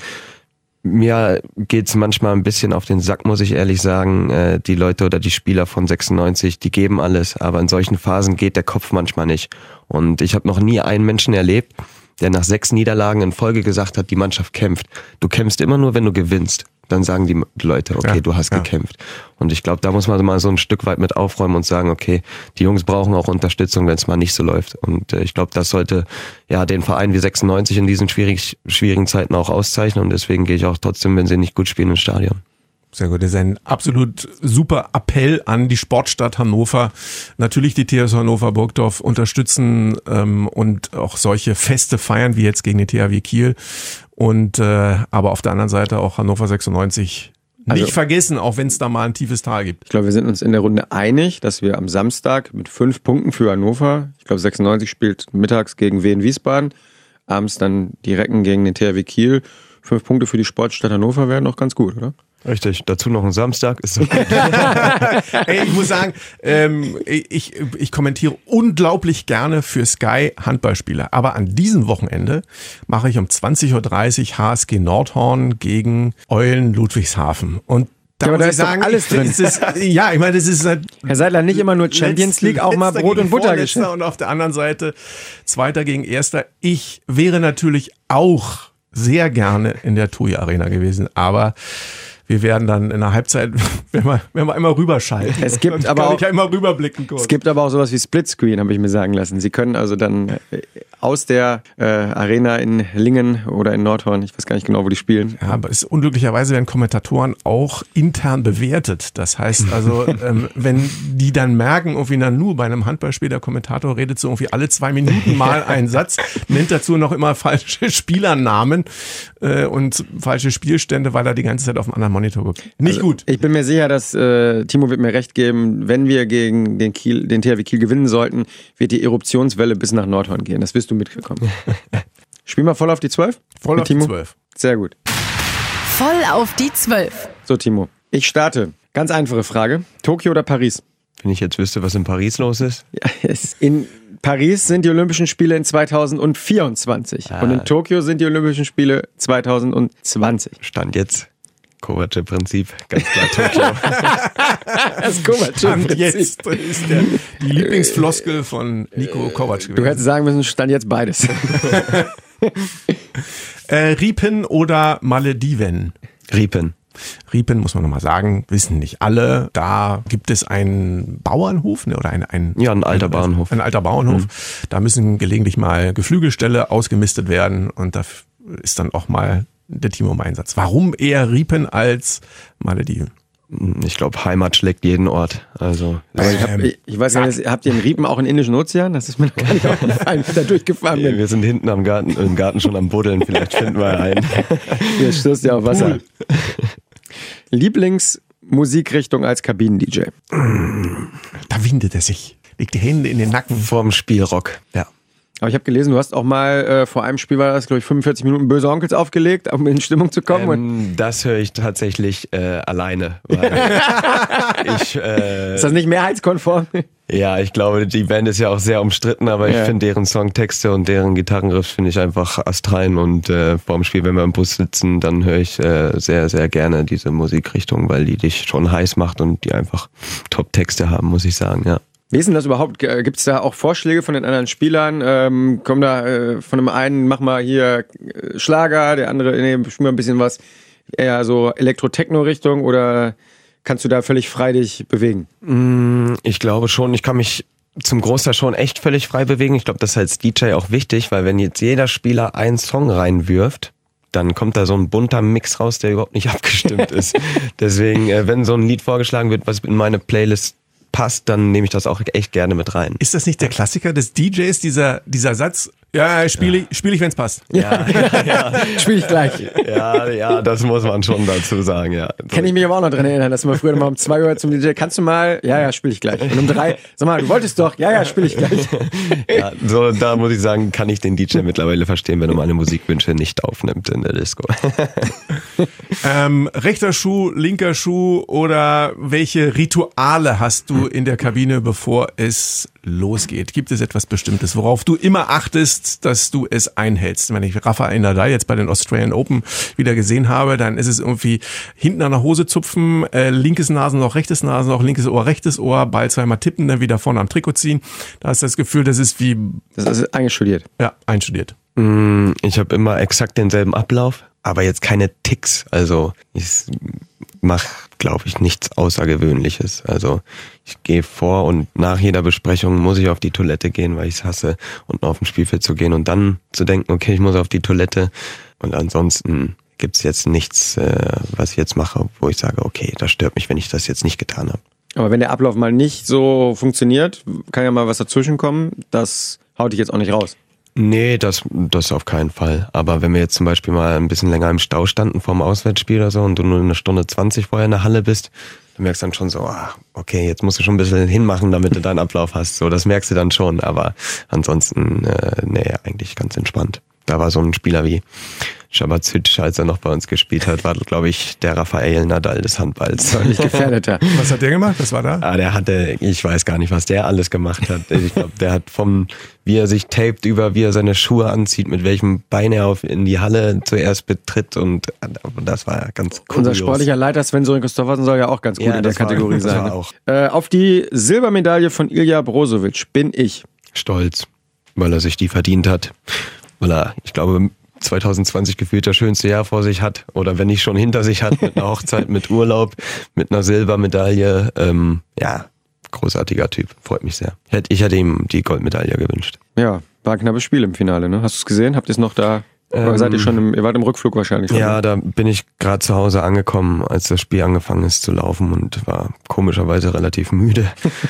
Speaker 5: mir geht's manchmal ein bisschen auf den Sack, muss ich ehrlich sagen. Die Leute oder die Spieler von 96, die geben alles, aber in solchen Phasen geht der Kopf manchmal nicht. Und ich habe noch nie einen Menschen erlebt, der nach 6 Niederlagen in Folge gesagt hat, die Mannschaft kämpft. Du kämpfst immer nur, wenn du gewinnst. Dann sagen die Leute, okay, du hast gekämpft. Und ich glaube, da muss man mal so ein Stück weit mit aufräumen und sagen, okay, die Jungs brauchen auch Unterstützung, wenn es mal nicht so läuft. Und ich glaube, das sollte den Verein wie 96 in diesen schwierigen Zeiten auch auszeichnen. Und deswegen gehe ich auch trotzdem, wenn sie nicht gut spielen, ins Stadion.
Speaker 3: Sehr gut, das ist ein absolut super Appell an die Sportstadt Hannover. Natürlich die TSV Hannover Burgdorf unterstützen und auch solche Feste feiern, wie jetzt gegen die THW Kiel. Und aber auf der anderen Seite auch Hannover 96 nicht vergessen, auch wenn es da mal ein tiefes Tal gibt.
Speaker 4: Ich glaube, wir sind uns in der Runde einig, dass wir am Samstag mit 5 Punkten für Hannover, ich glaube 96 spielt mittags gegen Wien Wiesbaden, abends dann die Recken gegen den THW Kiel. 5 Punkte für die Sportstadt Hannover wären noch ganz gut, oder?
Speaker 5: Richtig, dazu noch ein Samstag. Ist so gut.
Speaker 3: Hey, ich muss sagen, ich kommentiere unglaublich gerne für Sky Handballspiele. Aber an diesem Wochenende mache ich um 20.30 Uhr HSG Nordhorn gegen Eulen Ludwigshafen. Und da muss ich sagen,
Speaker 4: alles drin.
Speaker 3: Ich meine, das ist
Speaker 4: Herr Seidler, nicht immer nur Champions League, auch mal Brot und Butter geschenkt.
Speaker 3: Und auf der anderen Seite Zweiter gegen Erster. Ich wäre natürlich auch sehr gerne in der TUI Arena gewesen, aber wir werden dann in der Halbzeit, wenn wir einmal rüberschalten.
Speaker 4: Es gibt aber auch,
Speaker 3: ja immer rüberblicken kurz.
Speaker 4: Es gibt aber auch sowas wie Splitscreen, habe ich mir sagen lassen. Sie können also dann aus der Arena in Lingen oder in Nordhorn, ich weiß gar nicht genau, wo die spielen.
Speaker 3: Ja, aber unglücklicherweise werden Kommentatoren auch intern bewertet. Das heißt also, wenn die dann merken, irgendwie nur bei einem Handballspiel, der Kommentator redet so irgendwie alle 2 Minuten mal einen Satz, nennt dazu noch immer falsche Spielernamen und falsche Spielstände, weil er die ganze Zeit auf dem anderen Monitor guckt. Nicht also, gut.
Speaker 4: Ich bin mir sicher, dass Timo wird mir recht geben, wenn wir gegen den THW Kiel gewinnen sollten, wird die Eruptionswelle bis nach Nordhorn gehen. Das wirst du mitbekommen. Spielen wir voll auf die 12?
Speaker 3: Voll auf
Speaker 4: Timo?
Speaker 3: Die 12.
Speaker 4: Sehr gut.
Speaker 1: Voll auf die 12.
Speaker 4: So, Timo, ich starte. Ganz einfache Frage. Tokio oder Paris?
Speaker 5: Wenn ich jetzt wüsste, was in Paris los ist.
Speaker 4: Ja, in Paris sind die Olympischen Spiele in 2024. Und in Tokio sind die Olympischen Spiele 2020.
Speaker 5: Stand jetzt. Kovac-Prinzip, ganz klar Tokio.
Speaker 4: Das Kovac-Prinzip.
Speaker 3: Jetzt ist die Lieblingsfloskel von Niko Kovac gewesen.
Speaker 4: Du hättest sagen müssen, stand jetzt beides.
Speaker 3: Riepen oder Malediven?
Speaker 5: Riepen.
Speaker 3: Riepen, muss man nochmal sagen, wissen nicht alle. Da gibt es einen Bauernhof, oder ein
Speaker 5: alter Bauernhof.
Speaker 3: Ein alter Bauernhof. Da müssen gelegentlich mal Geflügelställe ausgemistet werden und da ist dann auch mal der Timo im Einsatz. Warum eher Riepen als Malediven?
Speaker 5: Ich glaube, Heimat schlägt jeden Ort. Also,
Speaker 4: Aber ich weiß nicht, habt ihr in Riepen auch einen Indischen Ozean? Das ist mir noch gar nicht aufgefallen, wie ich da durchgefahren bin.
Speaker 5: wir sind hinten im Garten schon am Buddeln. Vielleicht finden wir einen.
Speaker 4: Hier stößt ja auf Wasser. Lieblingsmusikrichtung als Kabinen-DJ?
Speaker 3: Da windet er sich. Legt die Hände in den Nacken.
Speaker 5: Vorm Spiel Rock, ja.
Speaker 4: Aber ich habe gelesen, du hast auch mal vor einem Spiel, war das glaube ich 45 Minuten Böse Onkels aufgelegt, um in Stimmung zu kommen.
Speaker 5: Das höre ich tatsächlich alleine. Weil
Speaker 4: ist das nicht mehrheitskonform?
Speaker 5: Ja, ich glaube, die Band ist ja auch sehr umstritten, aber ich finde deren Songtexte und deren Gitarrenriffs finde ich einfach astrein und vor dem Spiel, wenn wir im Bus sitzen, dann höre ich sehr, sehr gerne diese Musikrichtung, weil die dich schon heiß macht und die einfach Top-Texte haben, muss ich sagen, ja.
Speaker 4: Wie ist denn das überhaupt? Gibt es da auch Vorschläge von den anderen Spielern? Kommen da von dem einen, mach mal hier Schlager, der andere, nee, spiel mal ein bisschen was eher so Elektro-Techno-Richtung oder kannst du da völlig frei dich bewegen?
Speaker 5: Ich glaube schon, ich kann mich zum Großteil schon echt völlig frei bewegen. Ich glaube, das ist als DJ auch wichtig, weil wenn jetzt jeder Spieler einen Song reinwirft, dann kommt da so ein bunter Mix raus, der überhaupt nicht abgestimmt ist. Deswegen, wenn so ein Lied vorgeschlagen wird, was in meine Playlist passt, dann nehme ich das auch echt gerne mit rein.
Speaker 3: Ist das nicht der Klassiker des DJs, dieser Satz? Ja, spiel ich, wenn es passt.
Speaker 5: Ja.
Speaker 4: Spiel ich gleich.
Speaker 5: Ja, das muss man schon dazu sagen, ja.
Speaker 4: Kann ich mich aber auch noch dran erinnern, dass wir früher mal um 2 Uhr zum DJ, kannst du mal, ja, spiel ich gleich. Und um 3, sag mal, du wolltest doch, ja, spiel ich gleich.
Speaker 5: Ja, so, da muss ich sagen, kann ich den DJ mittlerweile verstehen, wenn er meine Musikwünsche nicht aufnimmt in der Disco.
Speaker 3: Rechter Schuh, linker Schuh oder welche Rituale hast du in der Kabine, bevor es losgeht? Gibt es etwas Bestimmtes, worauf du immer achtest, dass du es einhältst? Wenn ich Rafael Nadal jetzt bei den Australian Open wieder gesehen habe, dann ist es irgendwie hinten an der Hose zupfen, linkes Nasenloch, linkes Ohr, rechtes Ohr, Ball zweimal tippen, dann wieder vorne am Trikot ziehen. Da hast du das Gefühl, das ist wie...
Speaker 4: Das ist eingestudiert.
Speaker 3: Ja, einstudiert.
Speaker 5: Ich habe immer exakt denselben Ablauf, aber jetzt keine Ticks. Also ich mache, glaube ich, nichts Außergewöhnliches. Also ich gehe vor und nach jeder Besprechung muss ich auf die Toilette gehen, weil ich es hasse, unten auf dem Spielfeld zu gehen und dann zu denken, okay, ich muss auf die Toilette. Und ansonsten gibt's jetzt nichts, was ich jetzt mache, wo ich sage, okay, das stört mich, wenn ich das jetzt nicht getan habe.
Speaker 4: Aber wenn der Ablauf mal nicht so funktioniert, kann ja mal was dazwischen kommen. Das haut dich jetzt auch nicht raus.
Speaker 5: Nee, das auf keinen Fall. Aber wenn wir jetzt zum Beispiel mal ein bisschen länger im Stau standen vor dem Auswärtsspiel oder so und du nur 1:20 vorher in der Halle bist, du merkst dann schon so, okay, jetzt musst du schon ein bisschen hinmachen, damit du deinen Ablauf hast. So, das merkst du dann schon. Aber ansonsten, nee, eigentlich ganz entspannt. Da war so ein Spieler wie Shabazic, als er noch bei uns gespielt hat, war, glaube ich, der Rafael Nadal des Handballs.
Speaker 4: Nicht gefährdeter.
Speaker 3: Was hat der gemacht? Was war da?
Speaker 5: Der hatte, ich weiß gar nicht, was der alles gemacht hat. Ich glaube, der hat wie er sich tapet, über wie er seine Schuhe anzieht, mit welchem Bein er in die Halle zuerst betritt und das war ganz cool.
Speaker 4: Unser sportlicher Leiter Sven-Sören Christophersen soll ja auch ganz gut in der Kategorie sein.
Speaker 5: War auch.
Speaker 4: Auf die Silbermedaille von Ilja Brozovic bin ich
Speaker 5: stolz, weil er sich die verdient hat. Weil er, ich glaube, 2020 gefühlt das schönste Jahr vor sich hat oder wenn nicht schon hinter sich hat, mit einer Hochzeit, mit Urlaub, mit einer Silbermedaille. Ja, großartiger Typ, freut mich sehr. Ich hätte ihm die Goldmedaille gewünscht.
Speaker 4: Ja, war ein knappes Spiel im Finale, ne? Hast du es gesehen? Habt ihr es noch da? Oder seid ihr ihr wart im Rückflug wahrscheinlich?
Speaker 5: Ja, da bin ich gerade zu Hause angekommen, als das Spiel angefangen ist zu laufen und war komischerweise relativ müde.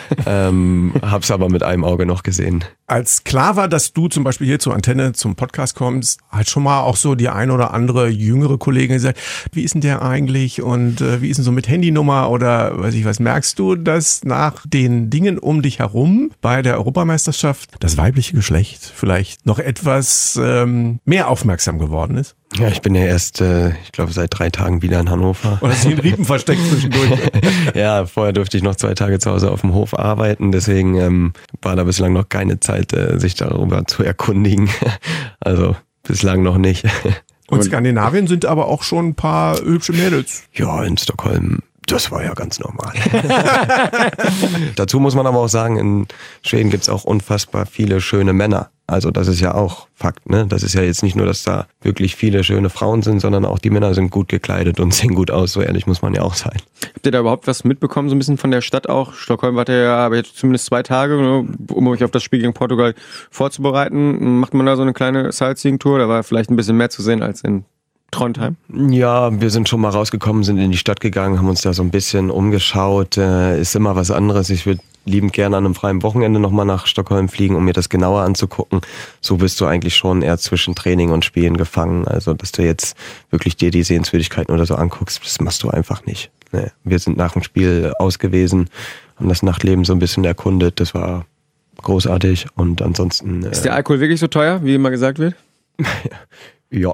Speaker 5: Hab's aber mit einem Auge noch gesehen.
Speaker 3: Als klar war, dass du zum Beispiel hier zur Antenne zum Podcast kommst, hat schon mal auch so die ein oder andere jüngere Kollegin gesagt, wie ist denn der eigentlich und wie ist denn so mit Handynummer oder weiß ich was, merkst du, dass nach den Dingen um dich herum bei der Europameisterschaft das weibliche Geschlecht vielleicht noch etwas mehr aufmerksam geworden ist?
Speaker 5: Ja, ich bin ja erst, ich glaube, seit 3 Tagen wieder in Hannover.
Speaker 3: Oder hast du in Riepen versteckt zwischendurch?
Speaker 5: Ja, vorher durfte ich noch 2 Tage zu Hause auf dem Hof arbeiten, deswegen war da bislang noch keine Zeit, sich darüber zu erkundigen. Also bislang noch nicht.
Speaker 3: Und Skandinavien sind aber auch schon ein paar hübsche Mädels.
Speaker 5: Ja, in Stockholm. Das war ja ganz normal. Dazu muss man aber auch sagen, in Schweden gibt's auch unfassbar viele schöne Männer. Also das ist ja auch Fakt, ne? Das ist ja jetzt nicht nur, dass da wirklich viele schöne Frauen sind, sondern auch die Männer sind gut gekleidet und sehen gut aus. So ehrlich muss man ja auch sein.
Speaker 4: Habt ihr da überhaupt was mitbekommen, so ein bisschen von der Stadt auch? Stockholm wart ihr ja aber jetzt zumindest 2 Tage, ne, um euch auf das Spiel gegen Portugal vorzubereiten. Macht man da so eine kleine Sightseeing-Tour? Da war vielleicht ein bisschen mehr zu sehen als in Trondheim?
Speaker 5: Ja, wir sind schon mal rausgekommen, sind in die Stadt gegangen, haben uns da so ein bisschen umgeschaut. Ist immer was anderes. Ich würde liebend gerne an einem freien Wochenende nochmal nach Stockholm fliegen, um mir das genauer anzugucken. So bist du eigentlich schon eher zwischen Training und Spielen gefangen. Also, dass du jetzt wirklich dir die Sehenswürdigkeiten oder so anguckst, das machst du einfach nicht. Nee. Wir sind nach dem Spiel aus gewesen, haben das Nachtleben so ein bisschen erkundet. Das war großartig und ansonsten...
Speaker 4: Ist der Alkohol wirklich so teuer, wie immer gesagt wird?
Speaker 5: Ja.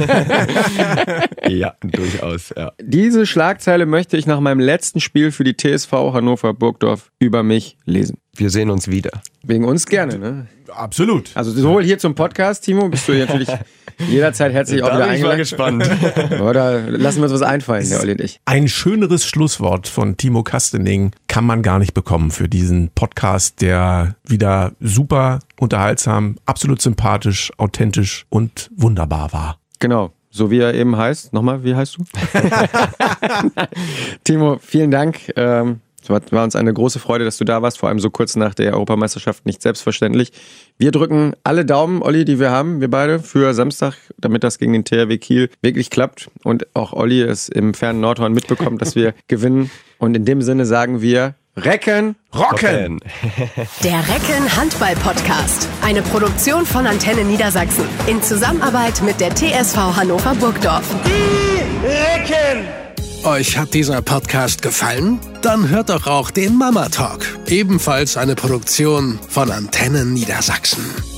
Speaker 5: Ja, durchaus, ja.
Speaker 4: Diese Schlagzeile möchte ich nach meinem letzten Spiel für die TSV Hannover Burgdorf über mich lesen.
Speaker 5: Wir sehen uns wieder.
Speaker 4: Wegen uns gerne, ne?
Speaker 3: Absolut.
Speaker 4: Also sowohl hier zum Podcast, Timo, bist du natürlich jederzeit herzlich auch wieder eingeladen.
Speaker 5: Ich war gespannt.
Speaker 4: Oder lassen wir uns was einfallen, der Olli und ich.
Speaker 3: Ein schöneres Schlusswort von Timo Kastening kann man gar nicht bekommen für diesen Podcast, der wieder super unterhaltsam, absolut sympathisch, authentisch und wunderbar war.
Speaker 4: Genau. So wie er eben heißt. Nochmal, wie heißt du? Timo, vielen Dank. Es war uns eine große Freude, dass du da warst, vor allem so kurz nach der Europameisterschaft, nicht selbstverständlich. Wir drücken alle Daumen, Olli, die wir haben, wir beide, für Samstag, damit das gegen den THW Kiel wirklich klappt und auch Olli es im fernen Nordhorn mitbekommt, dass wir gewinnen. Und in dem Sinne sagen wir, Recken, rocken!
Speaker 1: Der Recken Handball Podcast. Eine Produktion von Antenne Niedersachsen. In Zusammenarbeit mit der TSV Hannover Burgdorf.
Speaker 6: Die Recken! Euch hat dieser Podcast gefallen? Dann hört doch auch den Mama Talk. Ebenfalls eine Produktion von Antenne Niedersachsen.